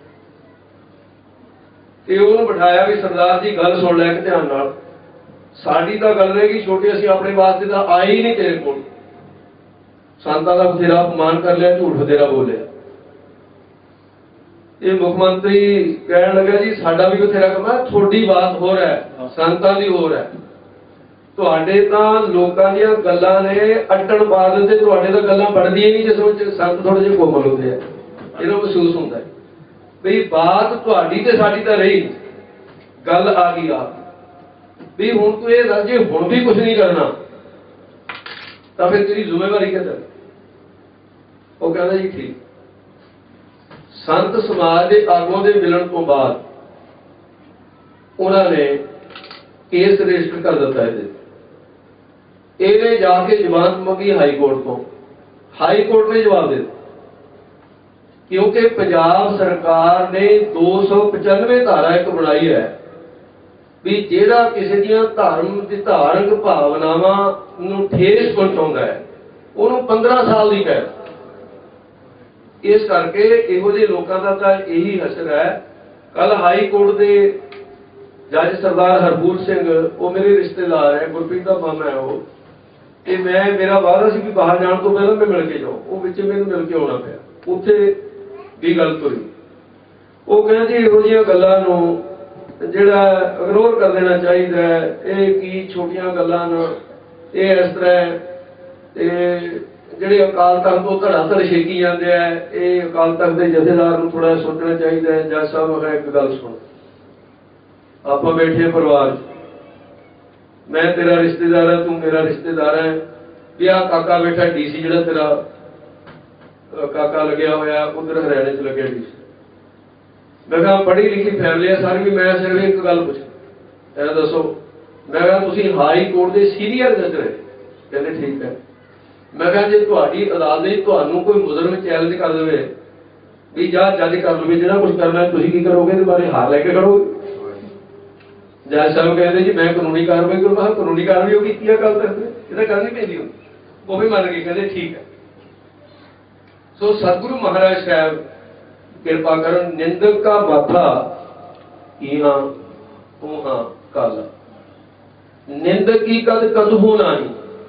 ਤੇ ਉਹਨੂੰ ਬਿਠਾਇਆ ਵੀ ਸਰਦਾਰ ਜੀ ਗੱਲ ਸੁਣ ਲੈ ਕੇ ਧਿਆਨ ਨਾਲ, ਸਾਡੀ ਤਾਂ ਗੱਲ ਰਹੇਗੀ ਛੋਟੀ, ਅਸੀਂ ਆਪਣੇ ਵਾਸਤੇ ਤਾਂ ਆਏ ਹੀ ਨਹੀਂ ਤੇਰੇ ਕੋਲ। ਸੰਤਾਂ ਦਾ ਬਥੇਰਾ ਅਪਮਾਨ ਕਰ ਲਿਆ, ਝੂਠ ਬਥੇਰਾ ਬੋਲਿਆ। ਇਹ ਮੁੱਖ ਮੰਤਰੀ ਕਹਿਣ ਲੱਗਾ ਜੀ ਸਾਡਾ ਵੀ ਬਥੇਰਾ ਕੰਮ ਹੈ, ਤੁਹਾਡੀ ਬਾਤ ਹੋਰ ਹੈ, ਸੰਤਾਂ ਦੀ ਹੋਰ ਹੈ। ਤੁਹਾਡੇ ਤਾਂ ਲੋਕਾਂ ਦੀਆਂ ਗੱਲਾਂ ਨੇ ਅੱਟਣ ਪਾ ਦਿੰਦੇ, ਤੁਹਾਡੇ ਤਾਂ ਗੱਲਾਂ ਬਣਦੀਆਂ ਨਹੀਂ ਜਿਸ ਵਿੱਚ ਸੰਤ ਥੋੜੇ ਜਿਹੇ ਕੋਮਲ ਹੁੰਦੇ ਆ। ਇਹਨੂੰ ਮਹਿਸੂਸ ਹੁੰਦਾ ਹੈ ਵੀ ਬਾਤ ਤੁਹਾਡੀ ਤੇ ਸਾਡੀ ਤਾਂ ਰਹੀ, ਗੱਲ ਆ ਗਈ ਆ ਵੀ ਹੁਣ ਤੂੰ ਇਹ ਦੱਸ ਜੇ ਹੁਣ ਵੀ ਕੁਝ ਨਹੀਂ ਕਰਨਾ ਤਾਂ ਫਿਰ ਤੇਰੀ ਜ਼ਿੰਮੇਵਾਰੀ ਕਿਹਦਾ? ਉਹ ਕਹਿੰਦਾ ਜੀ ਠੀਕ। ਸੰਤ ਸਮਾਜ ਦੇ ਆਗੂਆਂ ਦੇ ਮਿਲਣ ਤੋਂ ਬਾਅਦ ਉਹਨਾਂ ਨੇ ਕੇਸ ਰਜਿਸਟਰ ਕਰ ਦਿੱਤਾ। ਇਹਨੇ ਜਾ ਕੇ ਜ਼ਮਾਨਤ ਮੰਗੀ ਹਾਈ ਕੋਰਟ ਤੋਂ, ਹਾਈ ਕੋਰਟ ਨੇ ਜਵਾਬ ਦੇ ਦਿੱਤਾ ਕਿਉਂਕਿ ਪੰਜਾਬ ਸਰਕਾਰ ਨੇ 295 ਧਾਰਾ ਇੱਕ ਬਣਾਈ ਹੈ ਵੀ ਜਿਹੜਾ ਕਿਸੇ ਦੀਆਂ ਧਰਮ ਦੀ ਧਾਰਮਿਕ ਭਾਵਨਾਵਾਂ ਨੂੰ ਠੇਸ ਪਹੁੰਚਾਉਂਦਾ ਹੈ ਉਹਨੂੰ 15 ਸਾਲ ਦੀ ਕੈਦ। ਇਸ ਕਰਕੇ ਇਹੋ ਜਿਹੇ ਲੋਕਾਂ ਦਾ ਤਾਂ ਇਹੀ ਅਸਰ ਹੈ। ਕੱਲ ਹਾਈ ਕੋਰਟ ਦੇ ਜੱਜ ਸਰਦਾਰ ਹਰਪੂਰ ਸਿੰਘ, ਉਹ ਮੇਰੇ ਰਿਸ਼ਤੇਦਾਰ ਹੈ, ਗੁਰਪ੍ਰੀਤ ਦਾ ਮਾਮਾ ਹੈ ਉਹ, ਤੇ ਮੇਰਾ ਵਾਅਦਾ ਸੀ ਵੀ ਬਾਹਰ ਜਾਣ ਤੋਂ ਪਹਿਲਾਂ ਮੈਂ ਮਿਲ ਕੇ ਜਾਊਂ। ਉਹ ਵਿੱਚ ਮੈਨੂੰ ਮਿਲ ਕੇ ਆਉਣਾ ਪਿਆ, ਉੱਥੇ ਵੀ ਗੱਲ ਤੁਰੀ। ਉਹ ਕਹਿੰਦੇ ਜੀ ਇਹੋ ਜਿਹੀਆਂ ਗੱਲਾਂ ਨੂੰ ਜਿਹੜਾ ਇਗਨੋਰ ਕਰ ਦੇਣਾ ਚਾਹੀਦਾ ਹੈ, ਇਹ ਕੀ ਛੋਟੀਆਂ ਗੱਲਾਂ ਨੇ, ਇਹ ਇਸ ਤਰ੍ਹਾਂ ਤੇ ਜਿਹੜੇ ਅਕਾਲ ਤਖਤ ਤੋਂ ਧੜਾ ਧੜ ਛੇਕੀ ਜਾਂਦੇ ਆ, ਇਹ ਅਕਾਲ ਤਖਤ ਦੇ ਜਥੇਦਾਰ ਨੂੰ ਥੋੜਾ ਸੋਚਣਾ ਚਾਹੀਦਾ ਹੈ। ਜੱਜ ਸਾਹਿਬ ਮੈਂ ਇੱਕ ਗੱਲ ਸੁਣ, ਆਪਾਂ ਬੈਠੇ ਪਰਿਵਾਰ ਚ, ਮੈਂ ਤੇਰਾ ਰਿਸ਼ਤੇਦਾਰ ਹੈ, ਤੂੰ ਮੇਰਾ ਰਿਸ਼ਤੇਦਾਰ ਹੈ, ਵੀ ਆਹ ਕਾਕਾ ਬੈਠਾ ਡੀਸੀ, ਜਿਹੜਾ ਤੇਰਾ ਕਾਕਾ ਲੱਗਿਆ ਹੋਇਆ ਉਧਰ ਹਰਿਆਣੇ ਚ ਲੱਗਿਆ ਡੀਸੀ। ਮੈਂ ਕਿਹਾ ਪੜ੍ਹੀ ਲਿਖੀ ਫੈਮਿਲੀ ਹੈ ਸਾਰੀ, ਵੀ ਮੈਂ ਸਿਰਫ ਇੱਕ ਗੱਲ ਪੁੱਛ, ਇਹ ਦੱਸੋ, ਮੈਂ ਕਿਹਾ ਤੁਸੀਂ ਹਾਈ ਕੋਰਟ ਦੇ ਸੀਨੀਅਰ ਜੱਜ ਰਹੇ? ਕਹਿੰਦੇ ਠੀਕ ਹੈ। ਮੈਂ ਕਿਹਾ ਜੇ ਤੁਹਾਡੀ ਅਦਾਲਤ ਨੇ ਤੁਹਾਨੂੰ ਕੋਈ ਮੁਜਰਮ ਚੈਲੰਜ ਕਰ ਦੇਵੇ ਵੀ ਜਾਂ ਜੱਜ ਕਰ ਲਵੇ ਜਿਹੜਾ ਕੁਝ ਕਰਨਾ, ਤੁਸੀਂ ਕੀ ਕਰੋਗੇ? ਇਹਦੇ ਬਾਰੇ ਹਾਰ ਲੈ ਕੇ ਖੜੋਗੇ? ਜੱਜ ਸਾਹਿਬ ਕਹਿੰਦੇ ਜੀ ਮੈਂ ਕਾਨੂੰਨੀ ਕਾਰਵਾਈ ਕਰੂੰਗਾ। ਕਾਨੂੰਨੀ ਕਾਰਵਾਈ ਉਹ ਕੀਤੀ ਆ ਕੱਲ ਤੱਕ, ਇਹਦਾ ਕਰਨੀ ਪੈਂਦੀ ਹੁੰਦੀ। ਉਹ ਵੀ ਮੰਨ ਗਏ, ਕਹਿੰਦੇ ਠੀਕ ਹੈ। ਸੋ ਸਤਿਗੁਰੂ ਮਹਾਰਾਜ ਸਾਹਿਬ ਕਿਰਪਾ ਕਰਨ, ਨਿੰਦਕ ਕਾ ਮਾਥਾ ਇਹਾਂ ਉਹਾਂ ਕਾਲਾ, ਨਿੰਦਕ ਕੀ ਕਦ ਕਦਹੂ ਨਾਹੀ,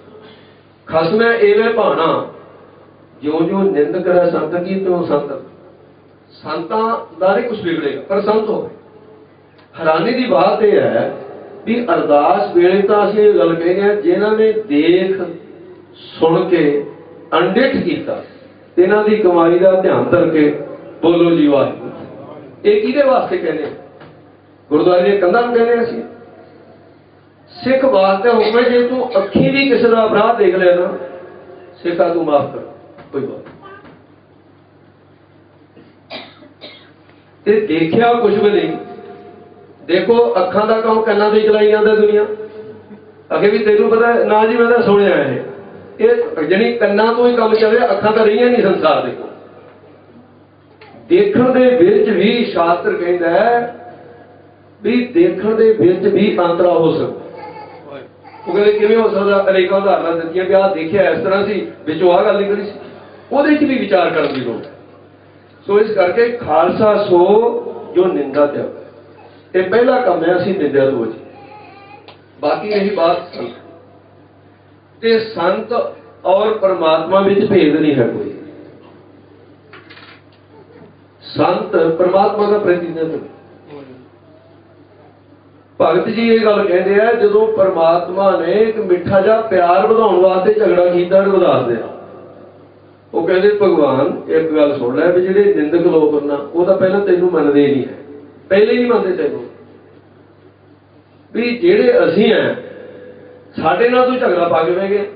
ਖਸਮੈ ਏਵੇਂ ਭਾਣਾ, ਜਿਉਂ ਜਿਉਂ ਨਿੰਦ ਕਰੇ ਸੰਤ ਕੀ ਤਿਉਂ ਸੰਤ। ਸੰਤਾਂ ਦਾ ਨਹੀਂ ਕੁਛ ਵਿਗੜੇਗਾ, ਪਰ ਸੰਤ ਹੋਵੇ। ਹੈਰਾਨੀ ਦੀ ਬਾਤ ਇਹ ਹੈ ਵੀ ਅਰਦਾਸ ਵੇਲੇ ਤਾਂ ਅਸੀਂ ਇਹ ਗੱਲ ਕਹਿੰਦੇ ਹਾਂ, ਜਿਨ੍ਹਾਂ ਨੇ ਦੇਖ ਸੁਣ ਕੇ ਅਣਡਿੱਠ ਕੀਤਾ, ਇਹਨਾਂ ਦੀ ਕਮਾਈ ਦਾ ਧਿਆਨ ਧਰ ਕੇ ਬੋਲੋ ਜੀ ਵਾਹਿਗੁਰੂ। ਇਹ ਕਿਹਦੇ ਵਾਸਤੇ ਕਹਿੰਦੇ? ਗੁਰਦੁਆਰੇ ਦੀਆਂ ਕੰਧਾਂ ਨੂੰ ਕਹਿੰਦੇ ਅਸੀਂ। ਸਿੱਖ ਵਾਸਤੇ ਹੁਕਮ ਹੈ, ਜੇ ਤੂੰ ਅੱਖੀਂ ਵੀ ਕਿਸੇ ਦਾ ਅਪਰਾਧ ਦੇਖ ਲਿਆ ਨਾ, ਸਿੱਖਾ ਤੂੰ ਮਾਫ ਕਰ, ਕੋਈ ਬਾਤ। ਤੇ ਦੇਖਿਆ ਕੁਝ ਵੀ ਨਹੀਂ। ਦੇਖੋ ਅੱਖਾਂ ਦਾ ਕੰਮ ਕੰਨਾਂ ਤੇ ਚਲਾਈ ਜਾਂਦਾ ਦੁਨੀਆ। ਅੱਗੇ ਵੀ ਤੈਨੂੰ ਪਤਾ ਨਾ ਜੀ, ਮੈਂ ਤਾਂ ਸੁਣਿਆ ਇਹ ਜਿਹੜੀ ਕੰਨਾਂ ਤੋਂ ਹੀ ਕੰਮ ਚੱਲਿਆ, ਅੱਖਾਂ ਤਾਂ ਰਹੀਆਂ ਨਹੀਂ ਸੰਸਾਰ ਦੇ ਕੋਲ। ਦੇਖਣ ਦੇ ਵਿੱਚ ਵੀ ਸ਼ਾਸਤਰ ਕਹਿੰਦਾ ਹੈ ਵੀ ਦੇਖਣ ਦੇ ਵਿੱਚ ਵੀ ਅੰਤਰਾ ਹੋ ਸਕਦਾ। ਉਹ ਕਹਿੰਦੇ ਕਿਵੇਂ ਹੋ ਸਕਦਾ? ਅਨੇਕਾਂ ਉਦਾਹਰਨਾਂ ਦਿੱਤੀਆਂ ਵੀ ਆਹ ਦੇਖਿਆ ਇਸ ਤਰ੍ਹਾਂ ਸੀ, ਵਿੱਚੋਂ ਆਹ ਗੱਲ ਨਿਕਲੀ ਸੀ। ਉਹਦੇ 'ਚ ਵੀ ਵਿਚਾਰ ਕਰਨ ਦੀ ਲੋੜ ਹੈ। ਸੋ ਇਸ ਕਰਕੇ ਖਾਲਸਾ ਸੋ ਜੋ ਨਿੰਦਾ ਤੇ ਇਹ ਪਹਿਲਾ ਕੰਮ ਹੈ, ਅਸੀਂ ਨਿੰਦਿਆ ਤੋਂ ਬਚੀਏ। ਬਾਕੀ ਰਹੀ ਬਾਤ ਸੰਤ, ਤੇ ਸੰਤ ਔਰ ਪਰਮਾਤਮਾ ਵਿੱਚ ਭੇਦ ਨਹੀਂ ਹੈ ਕੋਈ। ਸੰਤ ਪਰਮਾਤਮਾ ਦਾ ਪ੍ਰਤੀਨਿਧ, ਭਗਤ ਜੀ ਇਹ ਗੱਲ ਕਹਿੰਦੇ ਆ, ਜਦੋਂ परमात्मा ने एक मिठा जिहा प्यार ਵਧਾਉਣ वास्ते झगड़ा कीता वो दसदे आ। ਉਹ ਕਹਿੰਦੇ भगवान एक गल सुन लै भी ਜਿਹੜੇ निंदक लोग ना वो तो पहले तेनों मनदे नहीं है, पहले नहीं मनदे तेनों भी ਜਿਹੜੇ ਅਸੀਂ हैं ਸਾਡੇ ਨਾਲ तू झगड़ा पा के बह गया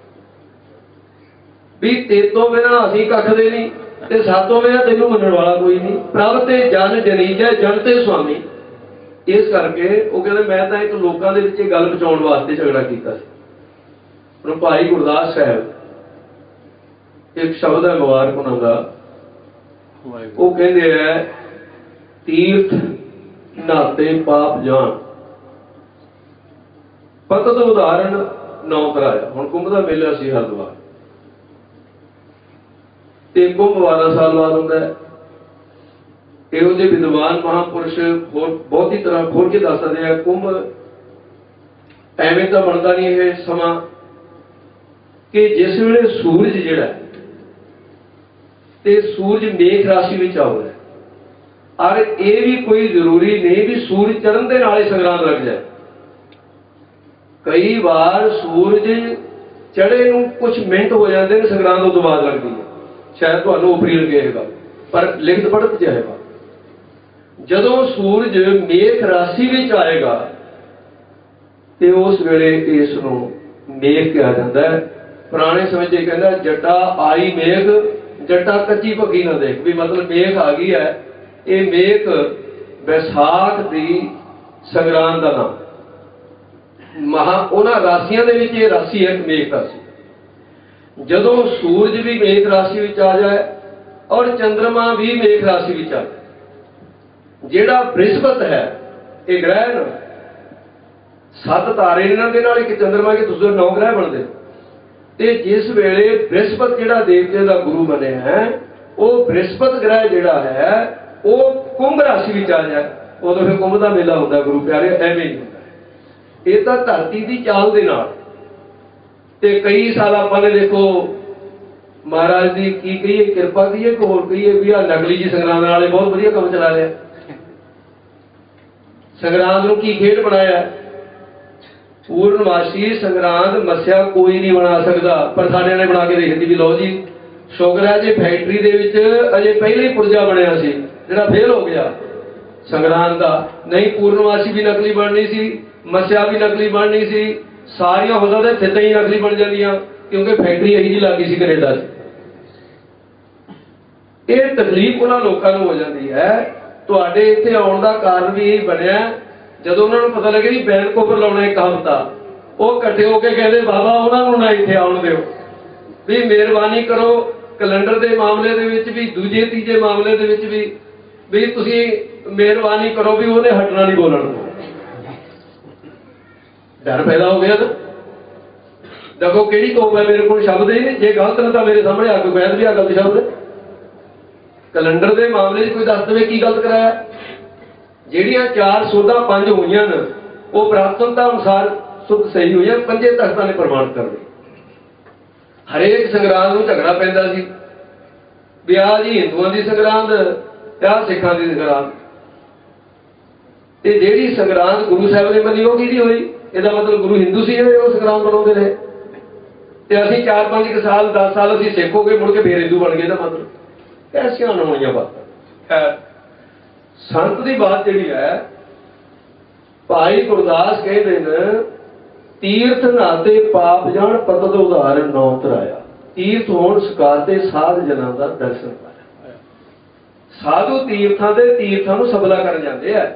भी तेरे तो बिना असीं कखदे नहीं ते सातों बिना तेनों मनण वाला कोई नहीं। प्रभ ते जन जनीजै जन ते स्वामी। इस करके वो कहते मैं तो एक लोगों के विच गल पहुँचाउण वास्ते झगड़ा किया। हुण भाई गुरदास साहब एक शब्द है मुबारक उन्हां दा, वो कहते हैं तीर्थ नाते पाप जान पतत उदाहरण नौ कराया। हुण कुंभ दा मेला सी हरिद्वार ते कुंभ 12 साल बाद हुंदा है। ਇਹੋ ਜਿਹੇ ਵਿਦਵਾਨ ਮਹਾਂਪੁਰਸ਼ ਬਹੁਤੀ ਤਰ੍ਹਾਂ ਖੋਲ ਕੇ ਦੱਸ ਸਕਦੇ ਆ। ਕੁੰਭ ਐਵੇਂ ਤਾਂ ਬਣਦਾ ਨਹੀਂ ਇਹ ਸਮਾਂ ਕਿ ਜਿਸ ਵੇਲੇ ਸੂਰਜ ਜਿਹੜਾ ਤੇ ਸੂਰਜ ਮੇਖ ਰਾਸ਼ੀ ਵਿੱਚ ਆਉਂਦਾ, ਔਰ ਇਹ ਵੀ ਕੋਈ ਜ਼ਰੂਰੀ ਨਹੀਂ ਵੀ ਸੂਰਜ ਚੜ੍ਹਨ ਦੇ ਨਾਲ ਹੀ ਸੰਗਰਾਂਦ ਲੱਗ ਜਾਏ। ਕਈ ਵਾਰ ਸੂਰਜ ਚੜ੍ਹੇ ਨੂੰ ਕੁਝ ਮਿੰਟ ਹੋ ਜਾਂਦੇ ਨੇ, ਸੰਗਰਾਂਦ ਤੋਂ ਬਾਅਦ ਲੱਗਦੀ ਹੈ। ਸ਼ਾਇਦ ਤੁਹਾਨੂੰ ਉਪਰੀ ਲੱਗੇ ਇਹ ਗੱਲ, ਪਰ ਲਿਖਤ ਪੜ੍ਹਤ ਚ ਹੈ। ਜਦੋਂ ਸੂਰਜ ਮੇਖ ਰਾਸ਼ੀ ਵਿੱਚ ਆਏਗਾ ਤੇ ਉਸ ਵੇਲੇ ਇਸ ਨੂੰ ਮੇਖ ਕਿਹਾ ਜਾਂਦਾ ਹੈ। ਪੁਰਾਣੇ ਸਮੇਂ 'ਚ ਕਹਿੰਦਾ ਜਟਾ ਆਈ ਮੇਘ ਜਟਾ ਕੱਚੀ ਭੱਗੀ ਨਾ ਦੇਖ, ਵੀ ਮਤਲਬ ਮੇਖ ਆ ਗਈ ਹੈ। ਇਹ ਮੇਖ ਵਿਸਾਖ ਦੀ ਸੰਗਰਾਂਦ ਦਾ ਨਾਮ ਉਹਨਾਂ ਰਾਸ਼ੀਆਂ ਦੇ ਵਿੱਚ ਇਹ ਰਾਸ਼ੀ ਹੈ ਮੇਖ ਰਾਸ਼ੀ। ਜਦੋਂ ਸੂਰਜ ਵੀ ਮੇਖ ਰਾਸ਼ੀ ਵਿੱਚ ਆ ਜਾਏ ਔਰ ਚੰਦਰਮਾ ਵੀ ਮੇਖ ਰਾਸ਼ੀ ਵਿੱਚ ਆ ਜਾਏ, ਜਿਹੜਾ ਬ੍ਰਿਹਸਪਤ ਹੈ ਇਹ ਗ੍ਰਹਿ ਨਾ 7 ਤਾਰੇ ਇਹਨਾਂ ਦੇ ਨਾਲ ਇੱਕ ਚੰਦਰਮਾ ਕੇ ਤੁਸੀਂ 9 ਗ੍ਰਹਿ ਬਣਦੇ। ਤੇ ਜਿਸ ਵੇਲੇ ਬ੍ਰਿਹਸਪਤ ਜਿਹੜਾ ਦੇਵਤੇ ਦਾ ਗੁਰੂ ਬਣਿਆ ਹੈ, ਉਹ ਬ੍ਰਿਹਸਪਤ ਗ੍ਰਹਿ ਜਿਹੜਾ ਹੈ ਉਹ ਕੁੰਭ ਰਾਸ਼ੀ ਵਿੱਚ ਆ ਜਾਏ, ਉਦੋਂ ਫਿਰ ਕੁੰਭ ਦਾ ਮੇਲਾ ਹੁੰਦਾ। ਗੁਰੂ ਪਿਆਰੇ ਐਵੇਂ ਨਹੀਂ ਹੁੰਦਾ, ਇਹ ਤਾਂ ਧਰਤੀ ਦੀ ਚਾਲ ਦੇ ਨਾਲ। ਤੇ ਕਈ ਸਾਲ ਆਪਾਂ ਨੇ ਦੇਖੋ ਮਹਾਰਾਜ ਦੀ ਕੀ ਕਹੀਏ ਕਿਰਪਾ ਕਹੀਏ ਕਿ ਹੋਰ ਕਹੀਏ ਵੀ ਆ ਨਕਲੀ ਜੀ ਸੰਗਰਾਂਦ ਵਾਲੇ ਬਹੁਤ ਵਧੀਆ ਕੰਮ ਚਲਾ ਰਿਹਾ। ਸੰਗਰਾਂਦ ਨੂੰ ਕੀ ਖੇਡ ਬਣਾਇਆ? ਪੂਰਨਮਾਸ਼ੀ ਸੰਗਰਾਂਦ ਮੱਸਿਆ ਕੋਈ ਨਹੀਂ ਬਣਾ ਸਕਦਾ, ਪਰ ਸਾਡੇ ਨੇ ਬਣਾ ਕੇ ਦੇਖੀ ਵੀ ਲਓ ਜੀ ਸ਼ੁਕਰ ਹੈ ਜੇ ਫੈਕਟਰੀ ਦੇ ਵਿੱਚ ਅਜੇ ਪਹਿਲੇ ਹੀ ਪੁਰਜਾ ਬਣਿਆ ਸੀ ਜਿਹੜਾ ਫੇਲ ਹੋ ਗਿਆ ਸੰਗਰਾਂਦ ਦਾ। ਨਹੀਂ ਪੂਰਨਮਾਸ਼ੀ ਵੀ ਨਕਲੀ ਬਣਨੀ ਸੀ, ਮੱਸਿਆ ਵੀ ਨਕਲੀ ਬਣਨੀ ਸੀ, ਸਾਰੀਆਂ ਹੋ ਸਕਦਾ ਸਿੱਧਾ ਹੀ ਨਕਲੀ ਬਣ ਜਾਂਦੀਆਂ ਕਿਉਂਕਿ ਫੈਕਟਰੀ ਇਹੀ ਜਿਹੀ ਲੱਗੀ ਸੀ ਕੈਨੇਡਾ 'ਚ। ਇਹ ਤਕਲੀਫ ਉਹਨਾਂ ਲੋਕਾਂ ਨੂੰ ਹੋ ਜਾਂਦੀ ਹੈ। ਤੁਹਾਡੇ ਇੱਥੇ ਆਉਣ ਦਾ ਕਾਰਨ ਵੀ ਇਹ ਬਣਿਆ, ਜਦੋਂ ਉਹਨਾਂ ਨੂੰ ਪਤਾ ਲੱਗਿਆ ਵੀ ਬੈਂਕ ਓਵਰ ਲਾਉਣਾ ਇੱਕ ਹਫ਼ਤਾ, ਉਹ ਇਕੱਠੇ ਹੋ ਕੇ ਕਹਿੰਦੇ ਬਾਬਾ ਉਹਨਾਂ ਨੂੰ ਨਾ ਇੱਥੇ ਆਉਣ ਦਿਓ, ਵੀ ਮਿਹਰਬਾਨੀ ਕਰੋ ਕੈਲੰਡਰ ਦੇ ਮਾਮਲੇ ਦੇ ਵਿੱਚ ਵੀ ਦੂਜੇ ਤੀਜੇ ਮਾਮਲੇ ਦੇ ਵਿੱਚ ਵੀ ਤੁਸੀਂ ਮਿਹਰਬਾਨੀ ਕਰੋ ਵੀ ਉਹਨੇ ਹਟਣਾ ਨਹੀਂ ਬੋਲਣ। ਡਰ ਪੈਦਾ ਹੋ ਗਿਆ ਨਾ। ਦੇਖੋ ਕਿਹੜੀ ਕੌਮ ਹੈ, ਮੇਰੇ ਕੋਲ ਸ਼ਬਦ ਹੀ ਨਹੀਂ, ਜੇ ਗਲਤ ਨੇ ਤਾਂ ਮੇਰੇ ਸਾਹਮਣੇ ਆ ਕੇ ਕਹਿ ਵੀ ਆ ਗਲਤ ਸ਼ਬਦ। ਕੈਲੰਡਰ ਦੇ ਮਾਮਲੇ 'ਚ ਕੋਈ ਦੱਸ ਦੇਵੇ ਕੀ ਗਲਤ ਕਰਾਇਆ। ਜਿਹੜੀਆਂ 4 ਸੋਧਾਂ 5 ਹੋਈਆਂ ਨੇ ਉਹ ਪ੍ਰਾਪਤਤਾ ਅਨੁਸਾਰ ਸੁਧ ਸਹੀ ਹੋਈਆਂ, 5 ਤਖਤਾਂ ਨੇ ਪ੍ਰਮਾਣਿਤ ਕਰ ਲਏ। ਹਰੇਕ ਸੰਗਰਾਂਦ ਨੂੰ ਝਗੜਾ ਪੈਂਦਾ ਸੀ ਵੀ ਆਹ ਜੀ ਹਿੰਦੂਆਂ ਦੀ ਸੰਗਰਾਂਦ, ਆਹ ਸਿੱਖਾਂ ਦੀ ਸੰਗਰਾਂਦ। ਤੇ ਜਿਹੜੀ ਸੰਗਰਾਂਦ ਗੁਰੂ ਸਾਹਿਬ ਨੇ ਮੰਨੀ ਉਹ ਕਿਹਦੀ ਹੋਈ? ਇਹਦਾ ਮਤਲਬ ਗੁਰੂ ਹਿੰਦੂ ਸੀ ਜਿਹੜੇ ਉਹ ਸੰਗਰਾਂਦ ਬਣਾਉਂਦੇ ਰਹੇ, ਤੇ ਅਸੀਂ 4-5 ਸਾਲ 10 ਸਾਲ ਅਸੀਂ ਸਿੱਖ ਹੋ ਗਏ, ਮੁੜ ਕੇ ਫੇਰ ਹਿੰਦੂ ਬਣ ਗਏ। ਇਹਦਾ ਮਤਲਬ ਕੈਸੀਆਂ ਹੋਈਆਂ ਬਾਤਾਂ। ਖੈਰ ਸੰਤ ਦੀ ਬਾਤ ਜਿਹੜੀ ਹੈ, ਭਾਈ ਗੁਰਦਾਸ ਕਹਿੰਦੇ ਨੇ ਤੀਰਥ ਨਾਤੇ ਪਾਪ ਜਾਣ ਪਤਤ ਉਦਾਹਰਨ ਨੌ ਤਰਾਇਆ। ਤੀਰਥ ਹੋਣ ਸਕਾਤੇ ਸਾਧ ਜਨਾਂ ਦਾ ਦਰਸ਼ਨ ਪਾਇਆ। ਸਾਧੂ ਤੀਰਥਾਂ ਦੇ ਤੀਰਥਾਂ ਨੂੰ ਸਬਲਾ ਕਰਨ ਜਾਂਦੇ ਆ।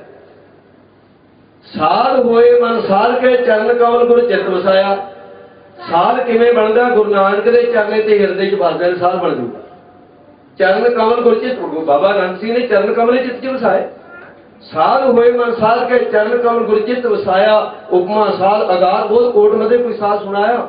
ਸਾਧ ਹੋਏ ਮਨ ਸਾਧ ਕੇ ਚਰਨ ਕਮਲ ਗੁਰ ਚਿੱਤ ਵਸਾਇਆ। ਸਾਧ ਕਿਵੇਂ ਬਣਦਾ? ਗੁਰੂ ਨਾਨਕ ਦੇ ਚਰਨੇ ਤੇ ਹਿਰਦੇ 'ਚ ਵਸਦਾ ਸਾਧ ਬਣ ਜੂਗਾ। ਚਰਨ ਕਮਲ ਗੁਰ ਚਿੱਤ, ਬਾਬਾ ਨਾਨਕ ਸਿੰਘ ਨੇ ਚਰਨ ਕਮਲ ਚਿੱਤ 'ਚ ਵਸਾਏ। ਸਾਧ ਹੋਏ ਮਨ ਸਾਧ ਕੇ ਚਰਨ ਕਮਲ ਗੁਰ ਚਿੱਤ ਵਸਾਇਆ। ਉਪਮਾ ਸਾਧ ਅਗਾਰ ਬੋਧ ਕੋਟ ਮਦੇ ਕੋਈ ਸਾਧ ਸੁਣਾਇਆ।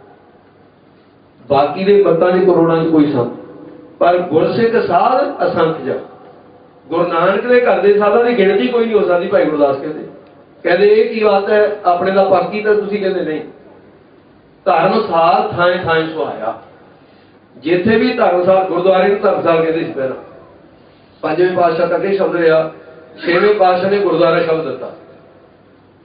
ਬਾਕੀ ਦੇ ਮਤਾਂ ਦੇ ਕਰੋੜਾਂ 'ਚ ਕੋਈ ਸੰਤ, ਪਰ ਗੁਰਸਿੱਖ ਸਾਧ ਅਸੰਖ ਜਾ। ਗੁਰੂ ਨਾਨਕ ਦੇ ਘਰ ਦੇ ਸਾਧਾਂ ਦੀ ਗਿਣਤੀ ਕੋਈ ਨਹੀਂ ਹੋ ਸਕਦੀ। ਭਾਈ ਗੁਰਦਾਸ ਕਹਿੰਦੇ ਇਹ ਕੀ ਬਾਤ ਹੈ, ਆਪਣੇ ਦਾ ਪਾਕੀ ਤਾਂ ਤੁਸੀਂ ਕਹਿੰਦੇ ਨਹੀਂ। ਧਰਮਸਾਲ ਥਾਂ ਥਾਂ ਸੁਹਾਇਆ। ਜਿੱਥੇ ਵੀ ਧਰਮਸਾਲ, ਗੁਰਦੁਆਰੇ ਨੂੰ ਧਰਮਸਾਲ ਕਹਿੰਦੇ ਸੀ ਪਹਿਲਾਂ। 5ਵੇਂ ਪਾਤਸ਼ਾਹ ਤੱਕ ਇਹ ਸ਼ਬਦ ਰਿਹਾ, 6ਵੇਂ ਪਾਤਸ਼ਾਹ ਨੇ ਗੁਰਦੁਆਰਾ ਸ਼ਬਦ ਦਿੱਤਾ।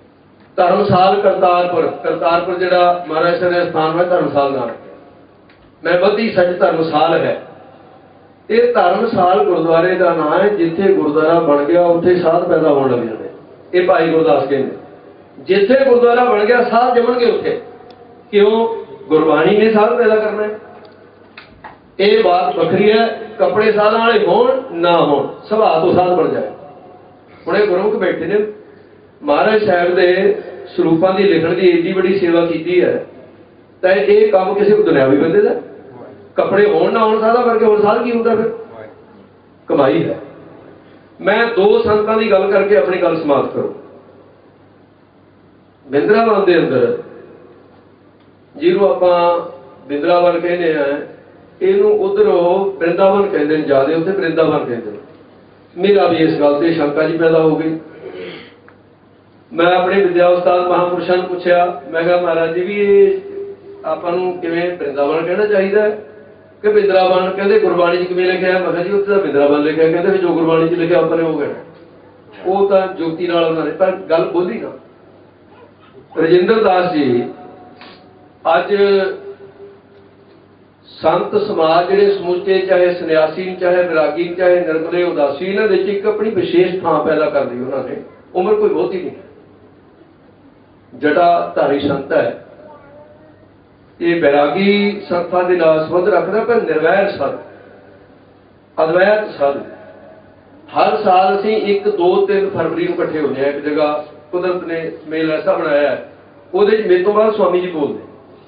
धर्मसाल करतारपुर, करतारपुर जिहड़ा महाराज सर का स्थान है धर्मसाल नाम, मैं बधी सच धर्मसाल है। ये धर्मसाल गुरुद्वारे का नाम है। जिथे गुरुद्वारा बन गया उत्थे साध पैदा होने लग जाते। ये भाई गुरदास कहते जिथे गुरुद्वारा बन गया साध जमणगे उत्थे। क्यों? गुरबाणी ने साध पैदा करना है। ये बात वखरी है, कपड़े साध वाले होण ना होण, सुभाअ तो साध बन जाए। हुणे गुरमुख बैठे ने, महाराज साहब के ਸਰੂਪਾਂ ਦੀ लिखण की एडी बड़ी सेवा की है, तो यह काम किसी को दुनियावी बंदे का कपड़े होण ना होण साधा करके होर साध की होंदा? फिर कमाई है। मैं दो संतां की गल करके अपनी गल समाप्त करूं। बिंद्रावन के अंदर जिहनूं आपां बिंद्रावन कहने हैं, इहनूं उधरों वृंदावन कहते हैं, ज्यादा उत्थे वृंदावन कहते हैं। मेरा भी इस गल से शंका जी पैदा हो गई। मैं अपने विद्या उस्ताद महापुरुषों ने पूछा, मैं कहा महाराज जी भी आपां नूं किवें वृंदावन कहना चाहिए कि बिंद्रावन? कहते गुरबाणी च किवें लिखिआ? मैं कहा जी उत्थे तां बिंद्रावन लिखिआ। कहते जो गुरबाणी च लिखिआ अपने हो गया। वो तां जुगती नाल उन्हां ने पर गल बोली ना। रजिंदर दास जी अज संत समाज जिहड़े समूचे, चाहे सन्यासी, चाहे विरागी, चाहे निर्मले उदासी, इन्हां दे विच एक अपनी विशेष थां पैदा कर दी उन्होंने। उम्र कोई बहुती नहीं, जटाधारी संत है। ये बैरागी संस्थां दे नाल संबंध रखदा, पर निर्वैर साधु, अद्वैत साधु। हर साल असीं 1, 2, 3 फरवरी को इकट्ठे होंदे हैं एक जगह। कुदरत ने मेल ऐसा बनाया है, उहदे च मेरे तो बाद स्वामी जी बोलते।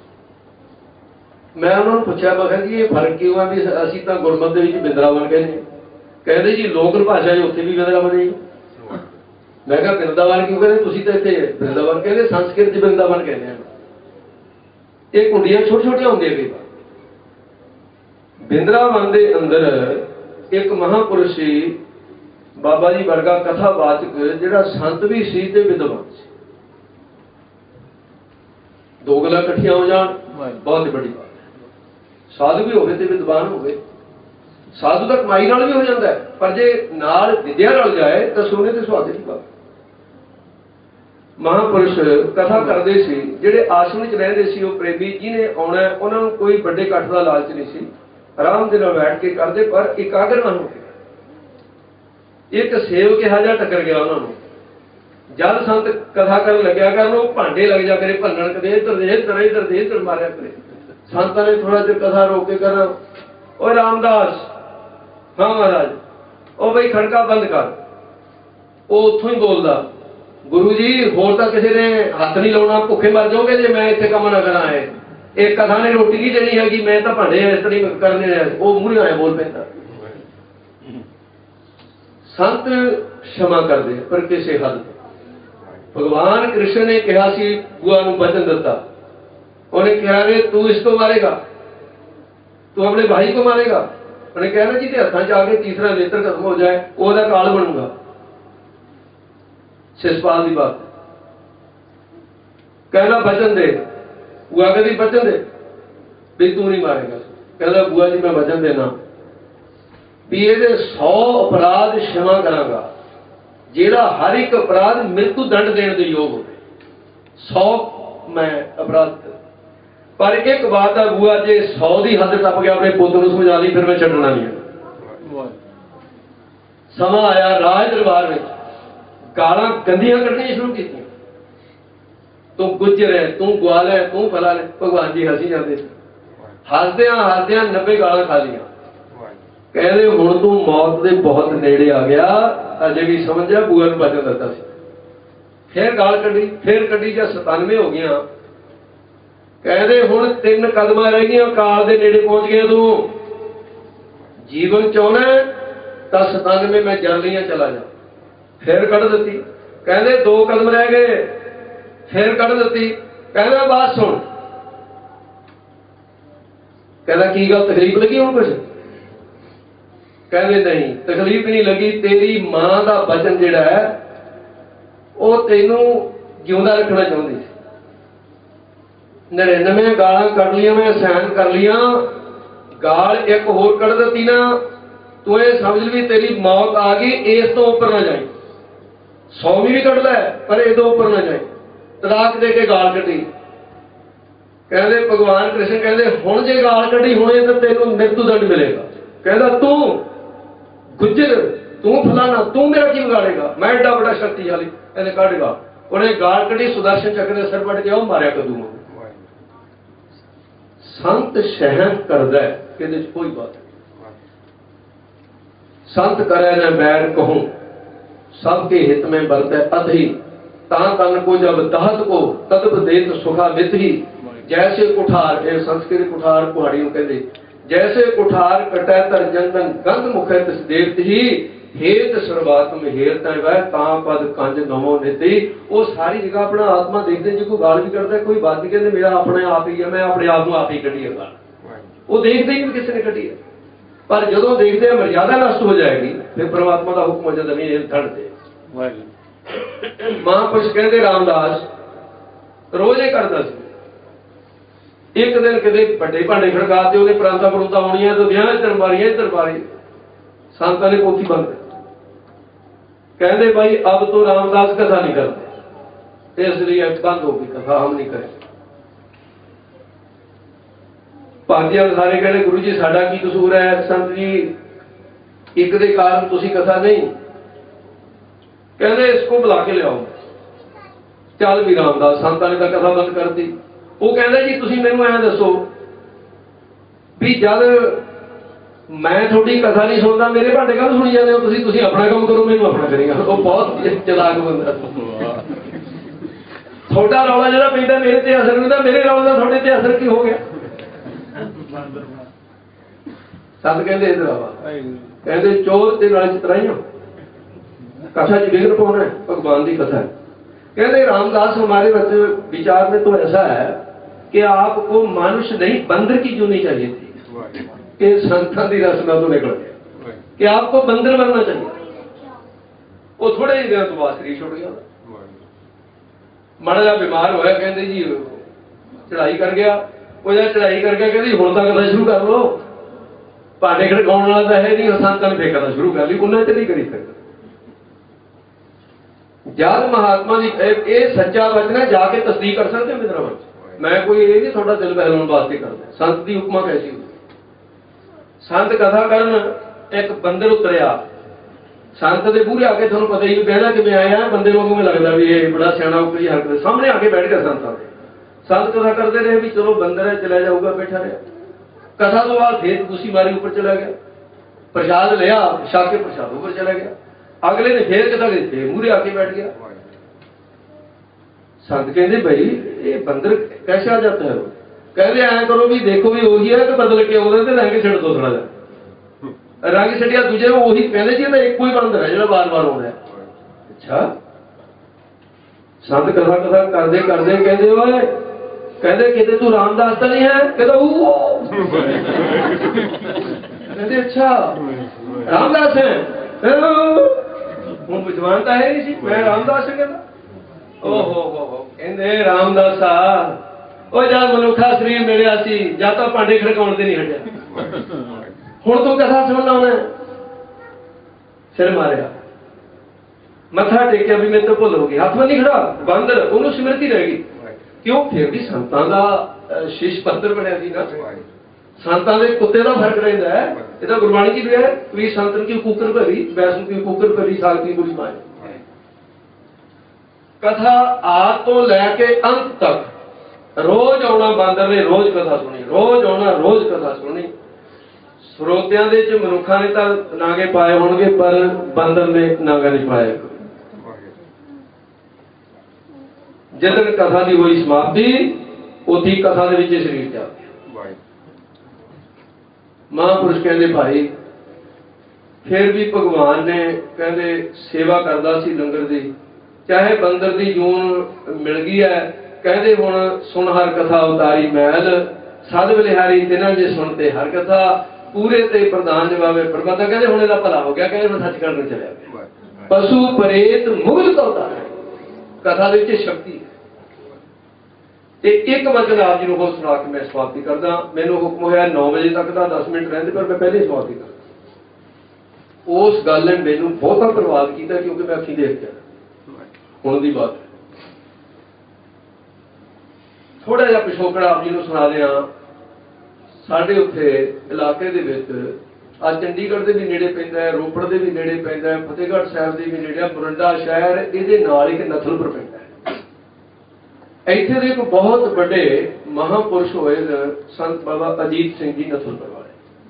मैं उन्होंने पूछा, मैं कहा जी ये फर्क क्यों है भी असीं तां गुरमत दे विच बिंद्रावन कहने, कहते जी लोक भाषा उत्थे भी बिंद्रावन है। मैं कहा वृंदावन क्यों कहते? तुसीं तां इत्थे वृंदावन कहते, संस्कृत च वृंदावन कहते हैं। ये कुंडियां छोटी छोटियां होंदियां कई बार। बिंद्रावन के अंदर एक महापुरुष सी बाबा जी वर्गा कथावाचक, जिहड़ा संत भी सी ते विद्वान सी। दो गल्लां इकट्ठियां हो जाण बहुत बड़ी बात है। साधु भी होवे ते विद्वान होवे। साधु तक कमाई नाल भी हो जाता है, पर जे नाल विद्या रल जाए तो सोने ते सुहागे की बात। महापुरुष कथा करते सी, जिहड़े आश्रम च रहिंदे सी, वो प्रेमी जिन्हें आउणा उन्हां नूं कोई बड़े कट्ठ दा लालच नहीं सी, आराम दे नाल बैठ के करदे, पर एकाग्र ना हो के। एक सेवक इहा जिहा टक्कर गया उन्हां नूं। जद संत कथा कर लग्या करन, वो भांडे लग जा करे भन्नण, कदे इधर दे इधर, इधर दे इधर मारिया करे। संतां ने थोड़ा जिहा कथा रोक के कर, ओ रामदास, हाँ महाराज, ओ बई खड़का बंद कर। वो उत्थों ही बोलदा, गुरु जी होर तां किसी ने हथ नहीं लाउणा, भुखे मर जाओगे जे मैं इत्थे काम ना करा। है एक कथा ने रोटी नहीं देनी है कि मैं तां भांडे इस तरह करने। वो मूहरे आए बोल पैंदा। संत क्षमा कर दे, पर किसी हद। भगवान कृष्ण ने कहा सी, बुआ नूं वचन दिता, उन्हें कहा कि तू इसको मारेगा, तू अपने भाई को मारेगा। उन्हें कहना जी हथां च आके तीसरा नेत्र खत्म हो जाए, ओहदा काल बनूंगा। शिषपाल की बात कहना वचन दे। बुआ कहती वचन दे भी तू नहीं मारेगा। कहना बुआ जी मैं वचन देना भी ये 100 अपराध क्षमा करांगा, जेड़ा हर एक अपराध मृत्यु दंड देने के योग हो। 100 मैं अपराध, पर एक बात है बुआ, जे 100 की हद टप गया अपने पुत्र को समझा ली, फिर मैं छड्डना नहीं है। समा आया राज दरबार में गालां गंदियां कढ़नियां शुरू की। तू गुजर है, तू ग्वाल है, तू फला है। भगवान जी हसी जाते, हसदियां हसदियां 90 गालां खा लिया। कहते हुण तू मौत के बहुत नेड़े आ गया, अजे भी समझ जा बुआ नूं वचन दिता सी। फिर गाल कढ़ी, फिर कढ़ी, ਜਾਂ 97 हो गई। कहते हुण 3 कदमां रह गईयां, काल दे नेड़े पहुंच गया। तू जीवन चाहना तां 97 मैं जल्दियां चला जा। फिर कढ़ दी। कहते 2 कदम रह गए, फिर कढ़ दी। कहना बात सुन। कहना की गल तकलीफ लगी हुण कुछ? कहते नहीं तकलीफ नहीं लगी, तेरी मां का वचन जिहड़ा है वो तेनू जिउंदा रखना चाहती सी। 99 गालां कढ़ लिया, मैं सहन कर लिया। गाल एक होर कढ़ दी ना, तू ये समझ भी तेरी मौत आ गई, इस तो उपर ना जाए। 100 भी कढ़ लै, पर ये तो उपर ना जाए। तलाक दे के गाल कटी। कहते भगवान कृष्ण कहते हुण जे गाल कटी हुणे तो तेनों मृत्यु दंड मिलेगा। कहता तू गुज्जर, तू फलाना, तू मेरा की बिगाड़ेगा, मैं एडा बड़ा शक्तिशाली, कहते कटेगा। उन्हें गाल कटी, सुदर्शन चक्र ने सिर पट गया, मारिया कदू। संत सहन करदा है, कहते कोई बात नहीं। संत करे न बैर कहूं, सबके हित में बरतै अति। ता तन को जब दहत को तदब देत सुखा मित ही। जैसे कुठार, ये संस्कृत कुठार कुहाड़ी कहते, जैसे कुठार कटै तर जंगन गंध मुखे तिस देवत ही। हेत सर्वात्म हेरता वह ता पद कंज नमो निति। वो सारी जगह अपना आत्मा देखते, जो कोई गाल भी करता है, कोई बात नहीं कहते मेरा अपने आप ही है, मैं अपने आप को आप ही कटी है गाल। वो देखते ही नहीं किसी ने कटी है, पर जो देखते हैं मर्यादा नष्ट हो जाएगी, फिर परमात्मा का हुक्म हो जाता नहीं धड़ दे। महापुरुष कहते रामदास रोज ही करता सी। एक दिन किते बड़े भांडे खड़काते, ਉਹਦੇ ਪ੍ਰਾਂਤਾਂ ਪਰੂੰਤਾਂ ਹੋਣੀਆਂ तो ਵਿਆਹ दरबारी संतां ने पोथी बंद कर। कहते भाई अब तो रामदास कथा नहीं करते, इसलिए बंद होगी कथा, हम नहीं करें। भांतियां सारे कहते गुरु जी साडा की कसूर है, संत जी एक दे कारण तुसी कथा नहीं। कहते इसको बुला के लियाओ। चल भी रामदास, संतां ने तो कथा बंद कर दी। वो कहता जी तुसी मैनूं ऐ दसो भी जद मैं थोड़ी कथा नहीं सुनता, मेरे भांडे कब सुनी जाते हो, तुसी अपना काम करो, मैनूं अपना करेगा। वो बहुत चलाक बंदा। थोड़ा रौला जो पैदा मेरे ते असर नहीं, मेरे रौले का थोड़े ते असर की हो गया। सत कहते इधर आवा, कहते चोर ते नाल चितराइयां कथा च विघ्न पाउणा है, भगवान की कथा है। कहते रामदास हमारे विचार में तो ऐसा है कि आपको मनुष्य नहीं बंदर की जोनी चाहिए थी, कि संतां की रचना तो निकल गया कि आपको बंदर बनना चाहिए। वो थोड़े ही दिन तो बाद शरीर छुट गया, माड़ा जा बीमार होया, कहते जी चढ़ाई कर गया। वो जब चढ़ाई कर गया कहते हुण तां कथा शुरू कर लो, भांडे खड़काउण वाला तो है नहीं, संतां ने फिर कथा शुरू कर ली, उन्हें तो नहीं करी सकते। जब महात्मा की ये सच्चा वचन है, जाके तस्दीक कर सकते मित्रा बच्चे। मैं कोई ये नहीं थोड़ा दिल बहलाने वास्ते करता। संत की उपमा कैसी होती, संत कथा करन, एक बंदर उतरिया, संत के बूहे आके थोड़ा पता ही कहना कि मैं आया बंदे वांगू में लगता भी ये बड़ा सियाना उतरी हरकत, सामने आके बैठ गया संत। संत कथा करते रहे भी चलो बंदर है चला जाऊगा, बैठा रहा। कथा तो बाद फिर दूसरी बारी ऊपर चला गया, प्रसाद लिया, छक के प्रसाद ऊपर चला गया। अगले ने फिर कथा की फिर मूहरे आके बैठ गया। संत कहते भाई ये बंदर कैसे आ जाता है? कहते ऐ करो भी देखो भी वही है तो बदल के आउंदा ते रंग छड़ दो थोड़ा जा रंग छड़िया दूजे वही कहते जी एक ही बंदर है जो बार बार आउंदा है। अच्छा संत कथा कथा करते करते कहते ओए कहते किते तू रामदास तो नहीं है? कहता कहते अच्छा रामदास है, हूँ विद्वानता है नहीं सी, मैं रामदास है कहता। ओहो कहते रामदासा ओ जा मनुखा शरीर मिलिया सी, जा तो भांडे खड़काउण ते नहीं हटिया, हुण तू कथा सुनना होना। सिर मारिया, मत्था टेकिया भी मेरे तो भुल हो गई, हाथ में नहीं खड़ा बंदर, उन्होंने स्मृति रह गई। क्यों? फिर भी संतां दा शिष पत्तर बनया सी ना, संतां दे कुत्ते दा फर्क रहिंदा है। ये तो गुरबाणी की भी है, कोई संतन की कुकर भरी, वैष्णव की कुकर भरी, साग की बुरी माए। कथा आद तो लैके अंत तक रोज आना, बंदर ने रोज कथा सुनी, रोज आना रोज कथा सुनी। ਸਰੋਤਿਆਂ ਦੇ ਚ ਮਨੁੱਖਾਂ ਨੇ ਤਾਂ ਨਾਗੇ ਪਾਏ ਹੋਣਗੇ, ਪਰ ਬਾਂਦਰ ਨੇ ਨਾਗਾ ਨਹੀਂ ਪਾਇਆ। ਜਦੋਂ ਕਥਾ ਦੀ ਹੋਈ ਸਮਾਪਤੀ, ਉਥੀ ਕਥਾ ਦੇ ਵਿੱਚ ਸਰੀਰ ਜਾ ਗਿਆ। ਮਹਾਂਪੁਰਸ਼ ਕਹਿੰਦੇ ਭਾਈ ਫਿਰ ਵੀ ਭਗਵਾਨ ਨੇ ਕਹਿੰਦੇ ਸੇਵਾ ਕਰਦਾ ਸੀ ਲੰਗਰ ਦੀ, ਚਾਹੇ ਬੰਦਰ ਦੀ ਜੂਨ ਮਿਲ ਗਈ ਹੈ। ਕਹਿੰਦੇ ਹੁਣ ਸੁਣ ਹਰ ਕਥਾ ਉਤਾਰੀ ਮੈਲ, ਸਦ ਬਲਿਹਾਰੀ ਤਿਨਾਂ ਜੇ ਸੁਣਤੇ ਹਰ ਕਥਾ, पूरे ते प्रधान जवाबे प्रमाता। कहते हुणे दा भला हो गया, कहते सच करने चलिया गया। पशु परेत मुगल का उतार है, कथा दे विच शक्ति है। एक वचन आप जी को सुना के मैं समाप्ति करदा। मैनूं हुक्म होया 9 बजे तक दा 10 मिनट रहिंदे, पर मैं पहले समाप्ति करदा। उस गल ने मैनूं बहुता प्रभावित किया, क्योंकि मैं अखीं देख के हुण दी बात थोड़ा जिहा पिछोकड़ आप जी नूं सुना दियां। साडे उत्थे इलाके दे विच आ चंडीगढ़ दे भी नेड़े पैंदा है, रोपड़ दे भी नेड़े पैंदा है, फतेहगढ़ साहिब दे भी नेड़े, मोरिंडा शहर इहदे नाल एक नथलपुर पैंदा है। इत्थे दे एक बहुत बड़े महापुरुष होए संत बाबा अजीत सिंह जी नथलपुर वाले।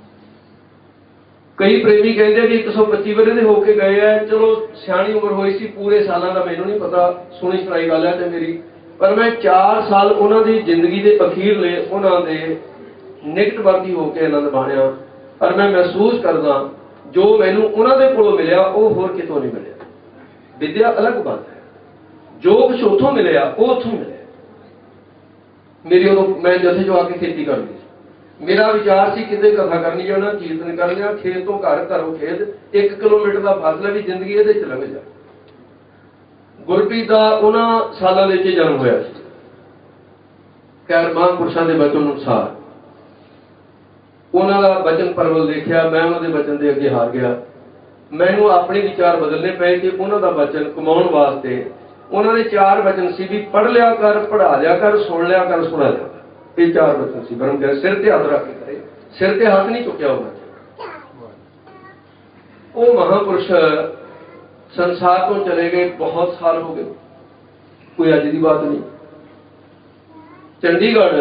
कई प्रेमी कहते भी 125 वरे दे होके गए हैं। चलो सियाणी उम्र हुई सी, पूरे सालों का मैनूं नहीं पता, सुनी सुनाई गल है ते मेरी, पर मैं 4 साल उन्हां दी जिंदगी दे अखीरले उन्हां दे निकटवर्ती होके आनंद माणिया। पर मैं महसूस करदा जो मैनूं उन्हां दे कोलों मिलिया वो होर कितों नहीं मिलिया। विद्या अलग बात है, जो कुछ उत्थों मिलिया वो उत्थों मिलिया। मेरी उदों मैं जथे जो आके खेती करनी, मेरा विचार सी किते कथा करनी जाना, कीर्तन करना, खेत तो घर, घरों खेत, 1 किलोमीटर का फासला भी जिंदगी ये लंघ जा। गुरप्रीत का उन्हां सालों के जन्म होया सी। खैर महापुरुषों के वचन अनुसार उन्हों का वचन परवल देखा, मैं उन्होंने वचन के अगे हार गया। मैनू अपने विचार बदलने पे कि उन्हों का वचन कमाउण वास्ते उन्होंने 4 वचन सी भी पढ़ लिया कर, पढ़ा लिया कर, सुन लिया कर, सुना लिया कर। ये 4 वचन सी। ब्रह्म कह सिर ते हाथ रख के करे, सिर ते हाथ नहीं चुकया होना चाहिए। वो महापुरुष संसार तो चले गए, बहुत साल हो गए, कोई अज की बात नहीं। चंडीगढ़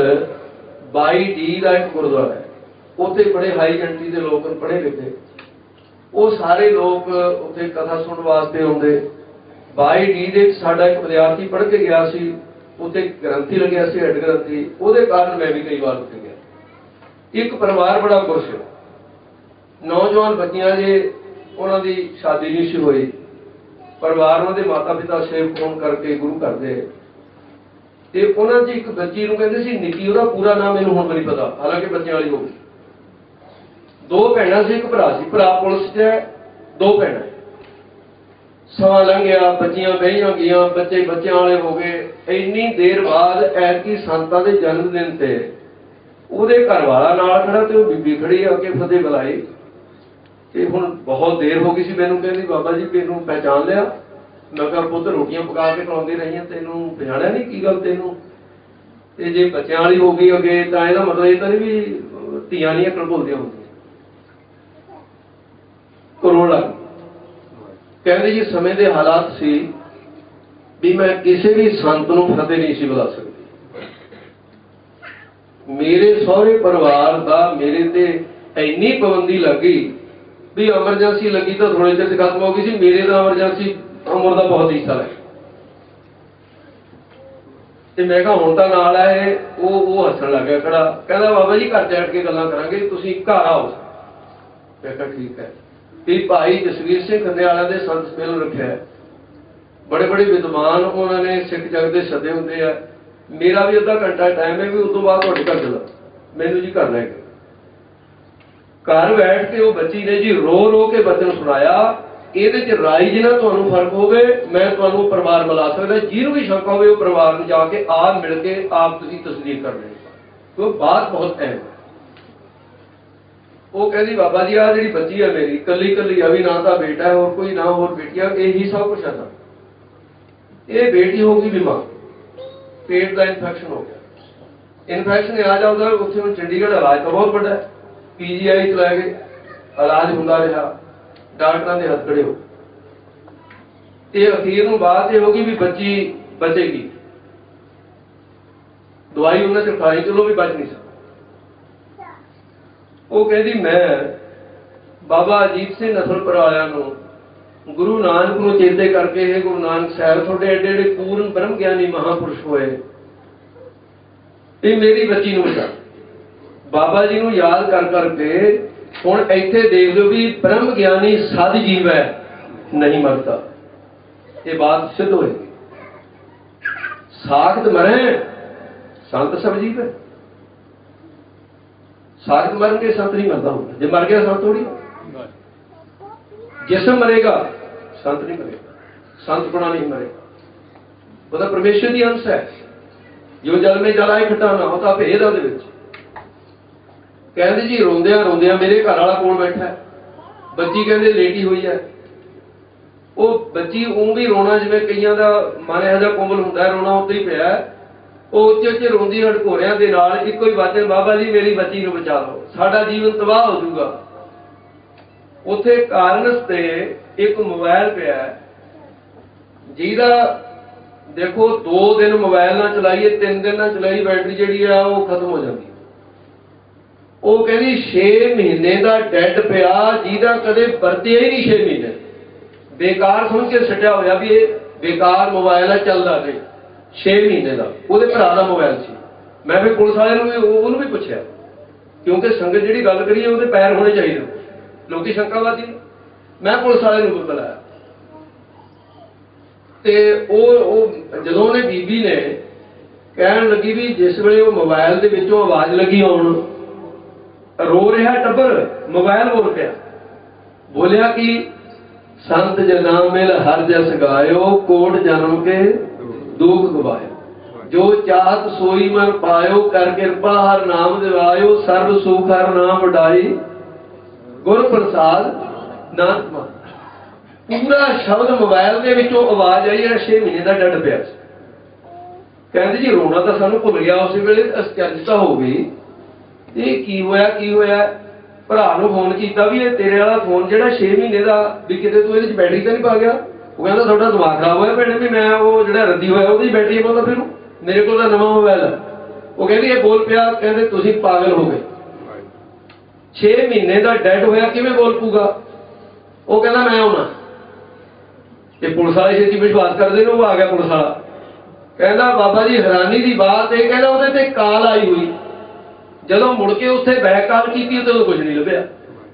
22D का एक गुरुद्वारा है, उत्थे बड़े हाई जंटी के लोग पढ़े लिखे, वो सारे लोग उत्थे कथा सुनने वास्ते आउंदे। 22D दे साडा एक विद्यार्थी पढ़ के गया सी, उत्थे ग्रंथी लग्या सी, हेड ग्रंथी, उहदे कारण मैं भी कई बार उत्थे गया। एक परिवार बड़ा खुश है, नौजवान बच्चियां जे उन्हां दी शादी नहीं सी होई, परिवार उन्हां दे माता पिता सेव फोन करके गुरु करदे ते उन्हां च एक बच्ची नूं कहंदे सी निक्की, उहदा पूरा नाम मैनूं हुण नहीं पता, हालांकि बच्चियां वाली हो गई। 2 भैणां सी, एक भरा सी, भरा पुलिस च है, 2 भैणां। समा लंघ गया, बच्चियां बहियां गईयां, बच्चे बच्चों वाले हो गए। इन्नी देर बाद ऐतकी संतां दे जन्मदिन ते ਉਹਦੇ घर वाला नाल खड़ा ते बीबी खड़ी आके फतेह बुलाई ते हुण बहुत देर हो गई सी। मैनूं कहंदी बाबा जी मैनूं पहचान लिया? मैं कहा पुੱਤ रोटियां पका के खवाउंदी रही हैं, तैनूं पछाणिया नहीं? की गल तैनूं? ते जे बच्चों वाली हो गई अगे तां इहदा मतलब ये तां नहीं भी धीआं नहीं अकल भुलदियां हुंदियां। रोण लग कहंदी जी समय दे हालात सी भी मैं किसी भी संत नूं फतेह नहीं सी बुला सकदी। मेरे सहुरे परिवार का मेरे ते इन्नी पाबंदी लगी भी एमरजेंसी लगी तो थोड़े चिर खत्म हो गई सी। मेरे तो एमरजेंसी उम्र का बहुत हिस्सा है ते मैं कहा हुण तां नाल है। वो हसन लग गया खड़ा, कहंदा बाबा जी घर बैठ के गल्लां करांगे, तुसीं घर आओ। मैं कहा ठीक है। भी भाई जसवीर सिंह खंडेवाला दे संत सम्मेलन रखिया है, बड़े बड़े विद्वान उन्होंने सिख जग दे सदे हुंदे आ। मेरा भी अद्धा घंटा टाइम है, भी उस तो बाद तुहाडे घर चला, मैनूं जी घर लै गए। घर बैठ के वो बच्ची ने जी रो रो के वचन सुनाया। ਇਹਦੇ ਚ ਰਾਈ ਜੀ ਨਾਲ ਤੁਹਾਨੂੰ ਫਰਕ ਹੋਵੇ, ਮੈਂ ਤੁਹਾਨੂੰ ਪਰਿਵਾਰ ਮਿਲਾ ਸਕਦਾ। ਜਿਹਨੂੰ ਵੀ ਸ਼ੰਕਾ ਹੋਵੇ ਉਹ ਪਰਿਵਾਰ ਨੂੰ ਜਾ ਕੇ ਆਪ ਮਿਲ ਕੇ ਆਪ ਤੁਸੀਂ ਤਸਦੀਕ ਕਰ ਲੈਣੀ। ਉਹ ਬਾਤ ਬਹੁਤ ਅਹਿਮ ਹੈ। ਉਹ ਕਹਿੰਦੀ ਬਾਬਾ ਜੀ ਆ ਜਿਹੜੀ ਬੱਚੀ ਹੈ ਮੇਰੀ ਕੱਲੀ ਕੱਲੀ ਆ, ਵੀ ਨਾ ਤਾਂ ਬੇਟਾ ਹੈ और कोई ना और बेटियां, यही सब कुछ है। ये बेटी होगी बीमार, पेट का इन्फेक्शन हो गया। इन्फेक्शन आ जाता है उत्थे हुण चंडीगढ़ इलाज तो बहुत बड़ा है, PGI च लै गए, इलाज होंदा रहा, डॉक्टरों के हाथ खड़े हो। ये अखीर नूं बात यह होगी भी बच्ची बचेगी, दवाई उन्हें च खाई, चलो भी बच नहीं सकती। वो कहती मैं बाबा अजीत सिंह नथलपुर वालियां नूं गुरु नानक नूं चेते करके, हे गुरु नानक साहब थोड़े एडे एडे पूर्ण ब्रह्म ज्ञानी महापुरुष होए, ये मेरी बच्ची नूं बचा। बाबा जी नूं याद कर करके हुण इत्थे देख लो भी ब्रह्म ज्ञानी सद जीव है, नहीं मरता। ये बात सिद्ध होएगी। साखत मरे संत सब जीव है, साखत मर के संत नहीं मरता होगा। जो मर गया संत थोड़ी, जिसम मरेगा संत नहीं मरेगा, संत गुणा नहीं मरेगा। वो तो परमेश्वर की अंश है। जो जल में जल आए खट्टा ना होता भेद है। कहते जी रोंदिया रोंदिया मेरे घर वाला कोल बैठा है, बच्ची कहते लेटी हुई है। वो बच्ची ऊँ भी रोना जिवें कईयां दा मन इहो जिहा कोमल हुंदा है, रोना उत्ते ही पिया। ਉਹ ਉੱਚੇ ਉੱਚੇ ਰੋਂਦੀ ਹੜਕੋਰਿਆਂ ਦੇ ਨਾਲ ਇੱਕੋ ਹੀ ਵਚਨ, ਬਾਬਾ ਜੀ ਮੇਰੀ ਬੱਚੀ ਨੂੰ ਬਚਾ ਲਓ, ਸਾਡਾ ਜੀਵਨ ਤਬਾਹ ਹੋ ਜਾਊਗਾ। ਉੱਥੇ ਕਾਰਨਸ ਤੇ ਇੱਕ ਮੋਬਾਈਲ ਪਿਆ ਜਿਹਦਾ ਦੇਖੋ 2 ਦਿਨ ਮੋਬਾਈਲ ਨਾ ਚਲਾਈਏ, 3 ਦਿਨ ਨਾ ਚਲਾਈ, ਬੈਟਰੀ ਜਿਹੜੀ ਆ ਉਹ ਖਤਮ ਹੋ ਜਾਂਦੀ। ਉਹ ਕਹਿੰਦੀ 6 ਮਹੀਨੇ ਦਾ ਡੈਡ ਪਿਆ ਜਿਹਦਾ ਕਦੇ ਵਰਤਿਆ ਹੀ ਨਹੀਂ। 6 ਮਹੀਨੇ ਬੇਕਾਰ ਸਮਝ ਕੇ ਸੱਟਿਆ ਹੋਇਆ ਵੀ ਇਹ ਬੇਕਾਰ ਮੋਬਾਈਲ ਆ, ਚੱਲਦਾ ਨਹੀਂ। 6 ਮਹੀਨੇ ਦਾ ਉਹਦੇ ਭਰਾ ਦਾ ਮੋਬਾਈਲ ਸੀ। ਮੈਂ ਵੀ ਪੁਲਿਸ ਵਾਲੇ ਨੂੰ ਵੀ ਉਹਨੂੰ ਵੀ ਪੁੱਛਿਆ, ਕਿਉਂਕਿ ਸੰਗਤ ਜਿਹੜੀ ਗੱਲ ਕਰੀਏ ਉਹਦੇ ਪੈਰ ਹੋਣੇ ਚਾਹੀਦੇ, ਲੋਕੀ ਸ਼ੰਕਾਵਾਦੀ। ਮੈਂ ਪੁਲਿਸ ਵਾਲੇ ਨੂੰ ਬੁਲਾਇਆ ਤੇ ਉਹ ਜਦੋਂ ਉਹਨੇ ਬੀਬੀ ਨੇ ਕਹਿਣ ਲੱਗੀ ਵੀ ਜਿਸ ਵੇਲੇ ਉਹ ਮੋਬਾਈਲ ਦੇ ਵਿੱਚੋਂ ਆਵਾਜ਼ ਲੱਗੀ ਆਉਣ, ਰੋ ਰਿਹਾ ਟੱਬਰ, ਮੋਬਾਈਲ ਬੋਲ ਪਿਆ, ਬੋਲਿਆ ਕਿ ਸੰਤ ਜਨਾ ਮਿਲ ਹਰ ਜਸ ਗਾਇਓ, ਕੋਟ ਜਨਮ ਕੇ ਦੁਖ ਗਵਾਇਓ, ਜੋ ਚਾਹਤ ਸੋਈ ਮਨ ਪਾਇਓ, ਕਰ ਕਿਰਪਾ ਹਰ ਨਾਮ ਦਿਵਾਇਓ, ਸਰਬ ਸੁਖ ਹਰ ਨਾਮ ਵਡਾਈ, ਗੁਰ ਪ੍ਰਸਾਦ ਨਾਨਕ ਮਨ। ਪੂਰਾ ਸ਼ਬਦ ਮੋਬਾਈਲ ਦੇ ਵਿੱਚੋਂ ਆਵਾਜ਼ ਆਈ ਹੈ। 6 ਮਹੀਨੇ ਦਾ ਡੱਡ ਪਿਆ ਸੀ। ਕਹਿੰਦੇ ਜੀ ਰੋਣਾ ਤਾਂ ਸਾਨੂੰ ਭੁੱਲ ਗਿਆ ਉਸ ਵੇਲੇ, ਅਚਰਜਤਾ ਹੋ ਗਈ, ਇਹ ਕੀ ਹੋਇਆ ਕੀ ਹੋਇਆ। ਭਰਾ ਨੂੰ ਫੋਨ ਕੀਤਾ ਵੀ ਇਹ ਤੇਰੇ ਵਾਲਾ ਫੋਨ ਜਿਹੜਾ 6 ਮਹੀਨੇ ਦਾ ਵੀ ਕਿਤੇ ਤੂੰ ਇਹਦੇ ਚ ਬੈਟਰੀ ਤਾਂ ਨਹੀਂ ਪਾ ਗਿਆ। ਉਹ ਕਹਿੰਦਾ ਤੁਹਾਡਾ ਦਿਮਾਗ ਖਰਾਬ ਹੋਇਆ ਭੈਣੇ, ਵੀ ਮੈਂ ਉਹ ਜਿਹੜਾ ਰੱਦੀ ਹੋਇਆ ਉਹਦੀ ਬੈਟਰੀ ਪਾਉਂਦਾ ਫਿਰ ਮੇਰੇ ਕੋਲ ਤਾਂ ਨਵਾਂ ਮੋਬਾਈਲ ਹੈ। ਉਹ ਕਹਿੰਦੀ ਇਹ ਬੋਲ ਪਿਆ, ਕਹਿੰਦੇ ਤੁਸੀਂ ਪਾਗਲ ਹੋ ਗਏ, 6 ਮਹੀਨੇ ਦਾ ਡੈਡ ਹੋਇਆ ਕਿਵੇਂ ਬੋਲ ਪੂਗਾ। ਉਹ ਕਹਿੰਦਾ ਮੈਂ ਆਉਣਾ। ਇਹ ਪੁਲਿਸ ਵਾਲੇ ਛੇਤੀ ਵਿਸ਼ਵਾਸ ਕਰਦੇ ਨੇ। ਉਹ ਆ ਗਿਆ ਪੁਲਿਸ ਵਾਲਾ, ਕਹਿੰਦਾ ਬਾਬਾ ਜੀ ਹੈਰਾਨੀ ਦੀ ਬਾਤ ਇਹ, ਕਹਿੰਦਾ ਉਹਦੇ ਤੇ ਕਾਲ ਆਈ ਹੋਈ, ਜਦੋਂ ਮੁੜ ਕੇ ਉੱਥੇ ਬੈਕ ਕਾਲ ਕੀਤੀ ਤੇ ਉਹ ਕੁਝ ਨਹੀਂ ਲੱਭਿਆ।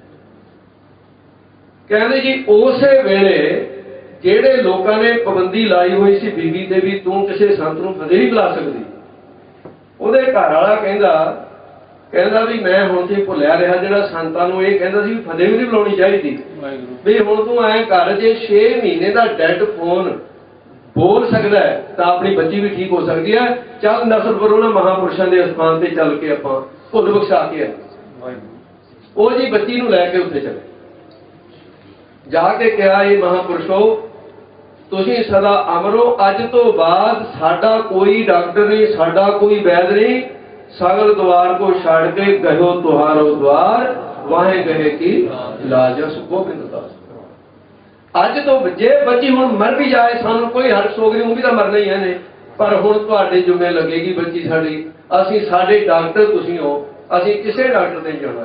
ਕਹਿੰਦੇ ਜੀ ਉਸੇ ਵੇਲੇ ਜਿਹੜੇ ਲੋਕਾਂ ਨੇ ਪਾਬੰਦੀ ਲਾਈ ਹੋਈ ਸੀ ਬੀਬੀ ਤੇ ਵੀ ਤੂੰ ਕਿਸੇ ਸੰਤ ਨੂੰ ਫਤਿਹ ਨਹੀਂ ਬੁਲਾ ਸਕਦੀ, ਉਹਦੇ ਘਰ ਵਾਲਾ ਕਹਿੰਦਾ ਵੀ ਮੈਂ ਹੁਣ ਤੇ ਭੁੱਲਿਆ ਰਿਹਾ ਜਿਹੜਾ ਸੰਤਾਂ ਨੂੰ ਇਹ ਕਹਿੰਦਾ ਸੀ ਵੀ ਫਤਿਹ ਵੀ ਨਹੀਂ ਬੁਲਾਉਣੀ ਚਾਹੀਦੀ, ਵੀ ਹੁਣ ਤੂੰ ਐਂ ਕਰ, ਜੇ 6 ਮਹੀਨੇ ਦਾ ਡੈਡ ਫੋਨ ਬੋਲ ਸਕਦਾ ਹੈ ਤਾਂ ਆਪਣੀ ਬੱਚੀ ਵੀ ਠੀਕ ਹੋ ਸਕਦੀ ਹੈ। ਚੱਲ ਨਸਲ ਪਰ ਉਹਨਾਂ ਮਹਾਂਪੁਰਸ਼ਾਂ ਦੇ ਅਸਥਾਨ ਤੇ ਚੱਲ ਕੇ ਆਪਾਂ ਭੁੱਲ ਬਖਸ਼ਾ ਕੇ ਆਏ। ਉਹ ਜੀ ਬੱਚੀ ਨੂੰ ਲੈ ਕੇ ਉੱਥੇ ਚਲੇ, ਜਾ ਕੇ ਕਿਹਾ ਇਹ ਮਹਾਂਪੁਰਸ਼ੋ ਤੁਸੀਂ ਸਦਾ ਅਮਰੋ, ਅੱਜ ਤੋਂ ਬਾਅਦ ਸਾਡਾ ਕੋਈ ਡਾਕਟਰ ਨਹੀਂ, ਸਾਡਾ ਕੋਈ ਵੈਦ ਨਹੀਂ, ਸਗਲ ਦੁਆਰ ਕੋ ਛੱਡ ਕੇ ਗਇਓ ਤੁਹਾਰੋ ਦੁਆਰ, ਵਾਹੇ ਗਏ ਕੀ ਇਲਾਜ ਗੋਬਿੰਦ ਦਾਸ। ਅੱਜ ਤੋਂ ਜੇ ਬੱਚੀ ਹੁਣ ਮਰ ਵੀ ਜਾਏ ਸਾਨੂੰ ਕੋਈ ਹਰਕ ਸੋਗ ਨਹੀਂ, ਉਹ ਵੀ ਤਾਂ ਮਰਨਾ ਹੀ ਹੈ ਨੇ, ਪਰ ਹੁਣ ਤੁਹਾਡੇ ਜੁਮੇ ਲੱਗੇਗੀ ਬੱਚੀ ਸਾਡੀ। ਅਸੀਂ ਸਾਡੇ ਡਾਕਟਰ ਤੁਸੀਂ ਹੋ, ਅਸੀਂ ਕਿਸੇ ਡਾਕਟਰ ਤੇ ਜਾਣਾ।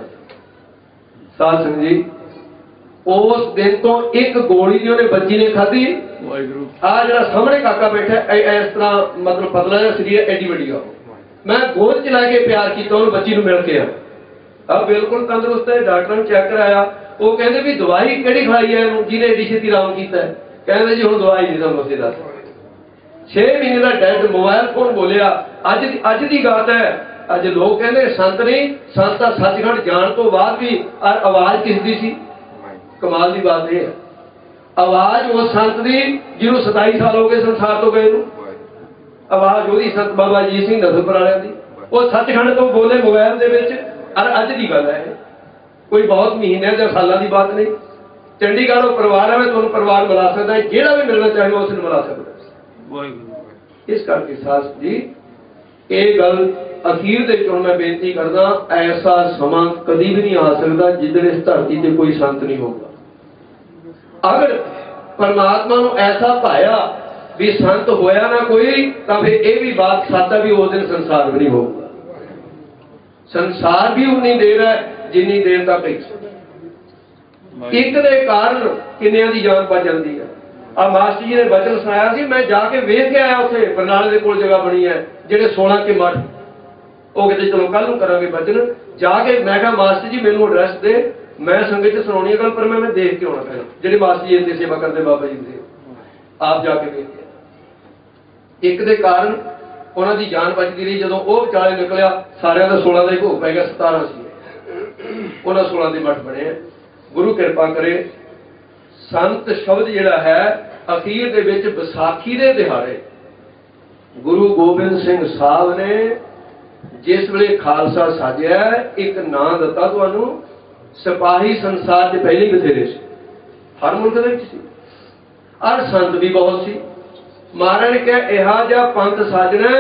ਸਾਧ ਸੰਗਤ ਜੀ ਉਸ ਦਿਨ ਤੋਂ ਇੱਕ ਗੋਲੀ ਦੀ ਉਹਨੇ ਬੱਚੀ ਨੇ ਖਾਧੀ। ਆ ਜਿਹੜਾ ਸਾਹਮਣੇ ਕਾਕਾ ਬੈਠਾ ਇਸ ਤਰ੍ਹਾਂ ਮਤਲਬ ਪਤਲਾ ਜਿਹਾ ਸਰੀਰ, ਐਡੀ ਵੱਡੀ ਆ, ਮੈਂ ਗੋਦ ਚ ਲੈ ਕੇ ਪਿਆਰ ਕੀਤਾ ਉਹਨੂੰ, ਬੱਚੀ ਨੂੰ ਮਿਲ ਕੇ ਆ ਬਿਲਕੁਲ ਤੰਦਰੁਸਤ ਹੈ। ਡਾਕਟਰ ਨੂੰ ਚੈੱਕ ਕਰਾਇਆ, ਉਹ ਕਹਿੰਦੇ ਵੀ ਦਵਾਈ ਕਿਹੜੀ ਖਾਈ ਹੈ ਇਹਨੂੰ ਜਿਹਨੇ ਏਡੀ ਛੇਤੀ ਆਰਾਮ ਕੀਤਾ। ਕਹਿੰਦੇ ਜੀ ਹੁਣ ਦਵਾਈ ਨਹੀਂ ਤੁਹਾਨੂੰ ਅਸੀਂ ਦੱਸ। 6 ਮਹੀਨੇ ਦਾ ਡੈਡ ਮੋਬਾਈਲ ਫੋਨ ਬੋਲਿਆ। ਅੱਜ ਦੀ ਗੱਲ ਹੈ। ਅੱਜ ਲੋਕ ਕਹਿੰਦੇ ਸੰਤ ਨਹੀਂ, ਸੰਤ ਤਾਂ ਸੱਚਖੰਡ ਜਾਣ ਤੋਂ ਬਾਅਦ ਵੀ ਆਵਾਜ਼ ਕਿਸ ਦੀ ਸੀ। ਕਮਾਲ ਦੀ ਬਾਤ ਇਹ ਹੈ, ਆਵਾਜ਼ ਉਸ ਸੰਤ ਦੀ ਜਿਹਨੂੰ 27 ਸਾਲ ਹੋ ਗਏ ਸੰਸਾਰ ਤੋਂ ਗਏ ਨੂੰ, ਆਵਾਜ਼ ਉਹਦੀ ਸੰਤ ਬਾਬਾ ਅਜੀਤ ਸਿੰਘ ਨਸਲਪੁਰ ਵਾਲਿਆਂ ਦੀ। ਉਹ ਸੱਚਖੰਡ ਤੋਂ ਬੋਲੇ ਮੋਬਾਈਲ ਦੇ ਵਿੱਚ। ਅੱਜ ਦੀ ਗੱਲ ਹੈ, ਕੋਈ ਬਹੁਤ ਮਹੀਨਿਆਂ ਜਾਂ ਸਾਲਾਂ ਦੀ ਬਾਤ ਨਹੀਂ। ਚੰਡੀਗੜ੍ਹ ਉਹ ਪਰਿਵਾਰ ਹੈ, ਮੈਂ ਤੁਹਾਨੂੰ ਪਰਿਵਾਰ ਮਿਲਾ ਸਕਦਾ, ਜਿਹੜਾ ਵੀ ਮਿਲਣਾ ਚਾਹੇ ਉਸ ਨੂੰ ਮਿਲਾ ਸਕਦਾ। ਇਸ ਕਰਕੇ ਸਾਧ ਜੀ ਇਹ ਗੱਲ ਅਖੀਰ ਦੇ ਵਿੱਚ ਹੁਣ ਮੈਂ ਬੇਨਤੀ ਕਰਦਾ, ਐਸਾ ਸਮਾਂ ਕਦੀ ਵੀ ਨਹੀਂ ਆ ਸਕਦਾ ਜਿੱਦਣ ਇਸ ਧਰਤੀ ਤੇ ਕੋਈ ਸੰਤ ਨਹੀਂ ਹੋਊਗਾ। ਅਗਰ ਪਰਮਾਤਮਾ ਨੂੰ ਐਸਾ ਭਾਇਆ ਵੀ ਸੰਤ ਹੋਇਆ ਨਾ ਕੋਈ, ਤਾਂ ਫਿਰ ਇਹ ਵੀ ਬਾਤ ਸੱਚ ਹੈ ਵੀ ਉਸ ਦਿਨ ਸੰਸਾਰ ਵੀ ਨਹੀਂ ਹੋਊਗਾ। ਸੰਸਾਰ ਵੀ ਉਨੀ ਦੇਰ ਹੈ ਜਿੰਨੀ ਦੇਰ ਤੱਕ ਇੱਕ ਦੇ ਕਾਰਨ ਕਿੰਨਿਆਂ ਦੀ ਜਾਨ ਬਚ ਜਾਂਦੀ ਹੈ। ਆ ਮਾਸਟਰ ਜੀ ਨੇ ਬਚਨ ਸੁਣਾਇਆ ਸੀ, ਮੈਂ ਜਾ ਕੇ ਵੇਖ ਕੇ ਆਇਆ ਉੱਥੇ ਬਰਨਾਲੇ ਦੇ ਕੋਲ ਜਗ੍ਹਾ ਬਣੀ ਹੈ ਜਿਹੜੇ 16 ਕੇ ਮੱਠ, ਉਹ ਕਿਤੇ ਚਲੋ ਕੱਲ ਨੂੰ ਕਰਾਂਗੇ ਬਚਨ। ਜਾ ਕੇ ਮੈਂ ਕਿਹਾ ਮਾਸਟਰ ਜੀ ਮੈਨੂੰ ਐਡਰੈਸ ਦੇ, ਮੈਂ ਸੰਗਤ ਚ ਸੁਣਾਉਣੀ ਹੈ ਗੱਲ, ਪਰ ਮੈਂ ਦੇਖ ਕੇ ਆਉਣਾ ਪਹਿਲਾਂ। ਜਿਹੜੇ ਮਾਸਟਰ ਜੀ ਇੱਥੇ ਸੇਵਾ ਕਰਦੇ ਬਾਬਾ ਜੀ ਦੇ, ਆਪ ਜਾ ਕੇ ਵੇਖ ਕੇ। ਇੱਕ ਦੇ ਕਾਰਨ ਉਹਨਾਂ ਦੀ ਜਾਨ ਬਚਦੀ ਰਹੀ। ਜਦੋਂ ਉਹ ਵਿਚਾਲੇ ਨਿਕਲਿਆ ਸਾਰਿਆਂ ਦਾ 16 ਦਾ ਹੀ ਭੋਗ ਪੈ ਗਿਆ, 17 ਸੀ ਉਹਨਾਂ 16 ਦੇ ਮੱਠ ਬਣੇ। ਗੁਰੂ ਕਿਰਪਾ ਕਰੇ। ਸੰਤ ਸ਼ਬਦ ਜਿਹੜਾ ਹੈ ਅਖੀਰ ਦੇ ਵਿੱਚ ਵਿਸਾਖੀ ਦੇ ਦਿਹਾੜੇ ਗੁਰੂ ਗੋਬਿੰਦ ਸਿੰਘ ਸਾਹਿਬ ਨੇ ਜਿਸ ਵੇਲੇ ਖਾਲਸਾ ਸਾਜਿਆ, ਇੱਕ ਨਾਂ ਦਿੱਤਾ ਤੁਹਾਨੂੰ, ਸਿਪਾਹੀ ਸੰਸਾਰ ਦੇ ਪਹਿਲੇ ਬਥੇਰੇ ਸੀ, ਹਰ ਮੁਲਕ ਦੇ ਵਿੱਚ ਸੀ, ਔਰ ਸੰਤ ਵੀ ਬਹੁਤ ਸੀ। ਮਹਾਰਾਜ ਨੇ ਕਿਹਾ ਇਹੋ ਜਿਹਾ ਪੰਥ ਸਾਜਣਾ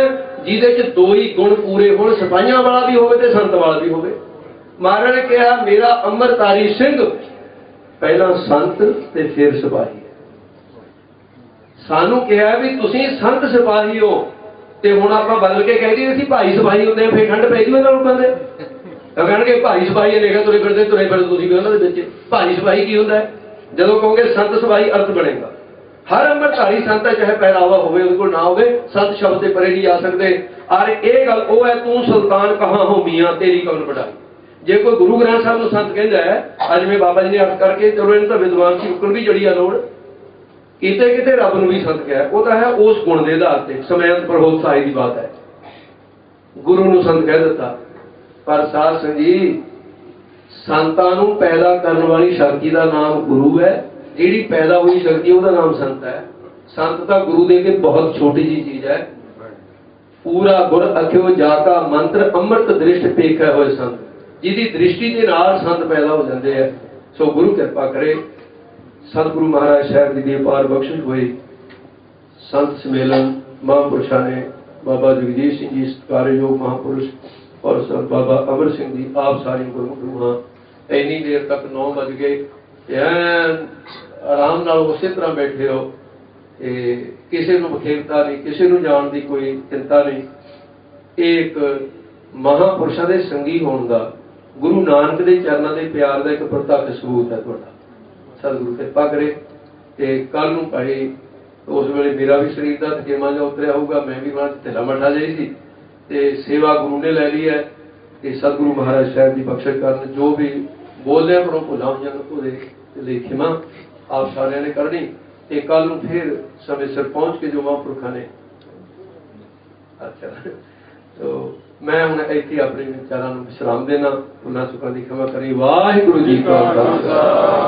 ਜਿਹਦੇ ਚ ਦੋ ਹੀ ਗੁਣ ਪੂਰੇ ਹੋਣ, ਸਿਪਾਹੀਆਂ ਵਾਲਾ ਵੀ ਹੋਵੇ ਤੇ ਸੰਤ ਵਾਲਾ ਵੀ ਹੋਵੇ। ਮਹਾਰਾਜ ਨੇ ਕਿਹਾ ਮੇਰਾ ਅੰਮ੍ਰਿਤਧਾਰੀ ਸਿੰਘ ਪਹਿਲਾਂ ਸੰਤ ਤੇ ਫਿਰ ਸਿਪਾਹੀ। ਸਾਨੂੰ ਕਿਹਾ ਵੀ ਤੁਸੀਂ ਸੰਤ ਸਿਪਾਹੀ ਹੋ, ਤੇ ਹੁਣ ਆਪਾਂ ਬਦਲ ਕੇ ਕਹਿ ਦਈਏ ਅਸੀਂ ਭਾਈ ਸਿਪਾਹੀ ਹੁੰਦੇ ਆ, ਫਿਰ ਠੰਡ ਪੈ ਜੂ ਇਹਨਾਂ ਲੋਕਾਂ ਦੇ। ਤਾਂ ਕਹਿਣਗੇ ਭਾਈ ਸਿਪਾਹੀ ਨੇ ਕਿਹਾ ਤੁਰੇ ਫਿਰਦੇ ਤੁਸੀਂ ਵੀ ਉਹਨਾਂ ਦੇ ਵਿੱਚ। ਭਾਈ ਸਿਪਾਹੀ ਕੀ ਹੁੰਦਾ ਹੈ? ਜਦੋਂ ਕਹੋਗੇ ਸੰਤ ਸਿਪਾਹੀ ਅਰਥ ਬਣੇਗਾ। ਹਰ ਅੰਮ੍ਰਿਤਧਾਰੀ ਸੰਤ ਹੈ, ਚਾਹੇ ਪਹਿਰਾਵਾ ਹੋਵੇ ਉਹਦੇ ਕੋਲ ਨਾ ਹੋਵੇ, ਸੰਤ ਸ਼ਬਦ ਦੇ ਪਰੇ ਨਹੀਂ ਜਾ ਸਕਦੇ। ਔਰ ਇਹ ਗੱਲ ਉਹ ਹੈ, ਤੂੰ ਸੁਲਤਾਨ ਕਹਾਂ ਹੋ ਮੀਆਂ ਤੇਰੀ ਕੌਣ ਵਡਾਈ। ਜੇ ਕੋਈ ਗੁਰੂ ਗ੍ਰੰਥ ਸਾਹਿਬ ਨੂੰ ਸੰਤ ਕਹਿੰਦਾ ਹੈ, ਅੱਜ ਮੈਂ ਬਾਬਾ ਜੀ ਨੇ ਅਰਥ ਕਰਕੇ ਚਲੋ ਇਹਨੂੰ ਤਾਂ ਵਿਦਵਾਨ ਸੀ ਰੁਕਣ ਵੀ ਜੜੀ ਆ ਲੋੜ, ਕਿਤੇ ਕਿਤੇ ਰੱਬ ਨੂੰ ਵੀ ਸੰਤ ਕਿਹਾ। ਉਹ ਤਾਂ ਹੈ ਉਸ ਗੁਣ ਦੇ ਆਧਾਰ ਤੇ, ਸਮੈਂਤ ਪ੍ਰਭੋਤ ਸਾਈ ਦੀ ਬਾਤ ਹੈ, ਗੁਰੂ ਨੂੰ ਸੰਤ ਕਹਿ ਦਿੱਤਾ। ਪਰ ਸਾਧ ਸੰਗਤ ਜੀ, ਸੰਤਾਂ ਨੂੰ ਪੈਦਾ ਕਰਨ ਵਾਲੀ ਸ਼ਕਤੀ ਦਾ ਨਾਮ ਗੁਰੂ ਹੈ, ਜਿਹੜੀ ਪੈਦਾ ਹੋਈ ਸ਼ਕਤੀ ਉਹਦਾ ਨਾਮ ਸੰਤ ਹੈ। ਸੰਤ ਤਾਂ ਗੁਰੂ ਦੇ ਕੇ ਬਹੁਤ ਛੋਟੀ ਜੀ ਚੀਜ਼ ਹੈ। ਪੂਰਾ ਗੁਰ ਅਖਿਓ ਜਾ ਕਾ ਮੰਤਰ ਅੰਮ੍ਰਿਤ ਦ੍ਰਿਸ਼ਟ ਪੇਖਿਆ ਹੋਏ ਸੰਤ, ਜਿਹਦੀ ਦ੍ਰਿਸ਼ਟੀ ਦੇ ਨਾਲ ਸੰਤ ਪੈਦਾ ਹੋ ਜਾਂਦੇ ਆ। ਸੋ ਗੁਰੂ ਕਿਰਪਾ ਕਰੇ, ਸਤਿਗੁਰੂ ਮਹਾਰਾਜ ਸਾਹਿਬ ਜੀ ਦੀ ਅਪਾਰ ਬਖਸ਼ਿਸ਼ ਹੋਈ। ਸੰਤ ਸਮੇਲਨ ਮਹਾਂਪੁਰਸ਼ਾਂ ਨੇ ਬਾਬਾ ਜਗਜੀਤ ਸਿੰਘ ਜੀ ਸਤਿਕਾਰਯੋਗ ਮਹਾਂਪੁਰਸ਼ ਔਰ ਸੰਤ ਬਾਬਾ ਅਮਰ ਸਿੰਘ ਜੀ, ਆਪ ਸਾਰੀ ਗੁਰਮੁਖ ਰੂਹਾਂ ਇੰਨੀ ਦੇਰ ਤੱਕ 9 ਵੱਜ ਗਏ ਆਰਾਮ ਨਾਲ ਉਸੇ ਤਰ੍ਹਾਂ ਬੈਠੇ ਰਹੋ। ਕਿਸੇ ਨੂੰ ਬਖੇਰਤਾ ਨਹੀਂ, ਕਿਸੇ ਨੂੰ ਜਾਣ ਦੀ ਕੋਈ ਚਿੰਤਾ ਨਹੀਂ। ਇਹ ਇੱਕ ਮਹਾਂਪੁਰਸ਼ਾਂ ਦੇ ਸੰਗੀ ਹੋਣ ਦਾ, ਗੁਰੂ ਨਾਨਕ ਦੇ ਚਰਨਾਂ ਦੇ ਪਿਆਰ ਦਾ ਇੱਕ ਪ੍ਰਤੱਖ ਸਬੂਤ ਹੈ ਤੁਹਾਡਾ। ਸਤਿਗੁਰੂ ਕਿਰਪਾ ਕਰੇ। ਤੇ ਕੱਲ ਨੂੰ ਭਾਈ ਉਸ ਵੇਲੇ ਮੇਰਾ ਵੀ ਸਰੀਰ ਦਾ ਥਕੇਵਾਂ ਜਿਹਾ ਉਤਰਿਆ ਹੋਊਗਾ, ਮੈਂ ਵੀ ਮਾਂ ਢਿੱਲਾ ਮੱਠਾ ਜਾਈ ਸੀ, ਤੇ ਸੇਵਾ ਗੁਰੂ ਨੇ ਲੈ ਲਈ ਹੈ। ਤੇ ਸਤਿਗੁਰੂ ਮਹਾਰਾਜ ਸਾਹਿਬ ਦੀ ਬਖਸ਼ਿਸ਼ ਕਰਨ, ਜੋ ਵੀ ਬੋਲਦੇ ਆ ਪਰ ਭੁੱਲਾਂ ਹੋਈਆਂ ਉਹਦੇ ਲਈ ਖਿਮਾ ਆਪ ਸਾਰਿਆਂ ਨੇ ਕਰਨੀ। ਤੇ ਕੱਲ ਨੂੰ ਫਿਰ ਸਮੇਂ ਸਿਰ ਪਹੁੰਚ ਕੇ ਜੋ ਮਹਾਂਪੁਰਖਾਂ ਨੇ ਅੱਛਾ, ਤੋ ਮੈਂ ਹੁਣ ਇੱਥੇ ਆਪਣੇ ਵਿਚਾਰਾਂ ਨੂੰ ਵਿਸ਼ਰਾਮ ਦੇਣਾ। ਉਹਨਾਂ ਚੁੱਕਾਂ ਦੀ ਖਿਮਾ ਕਰੀ। ਵਾਹਿਗੁਰੂ ਜੀ ਕਾ ਖਾਲਸਾ।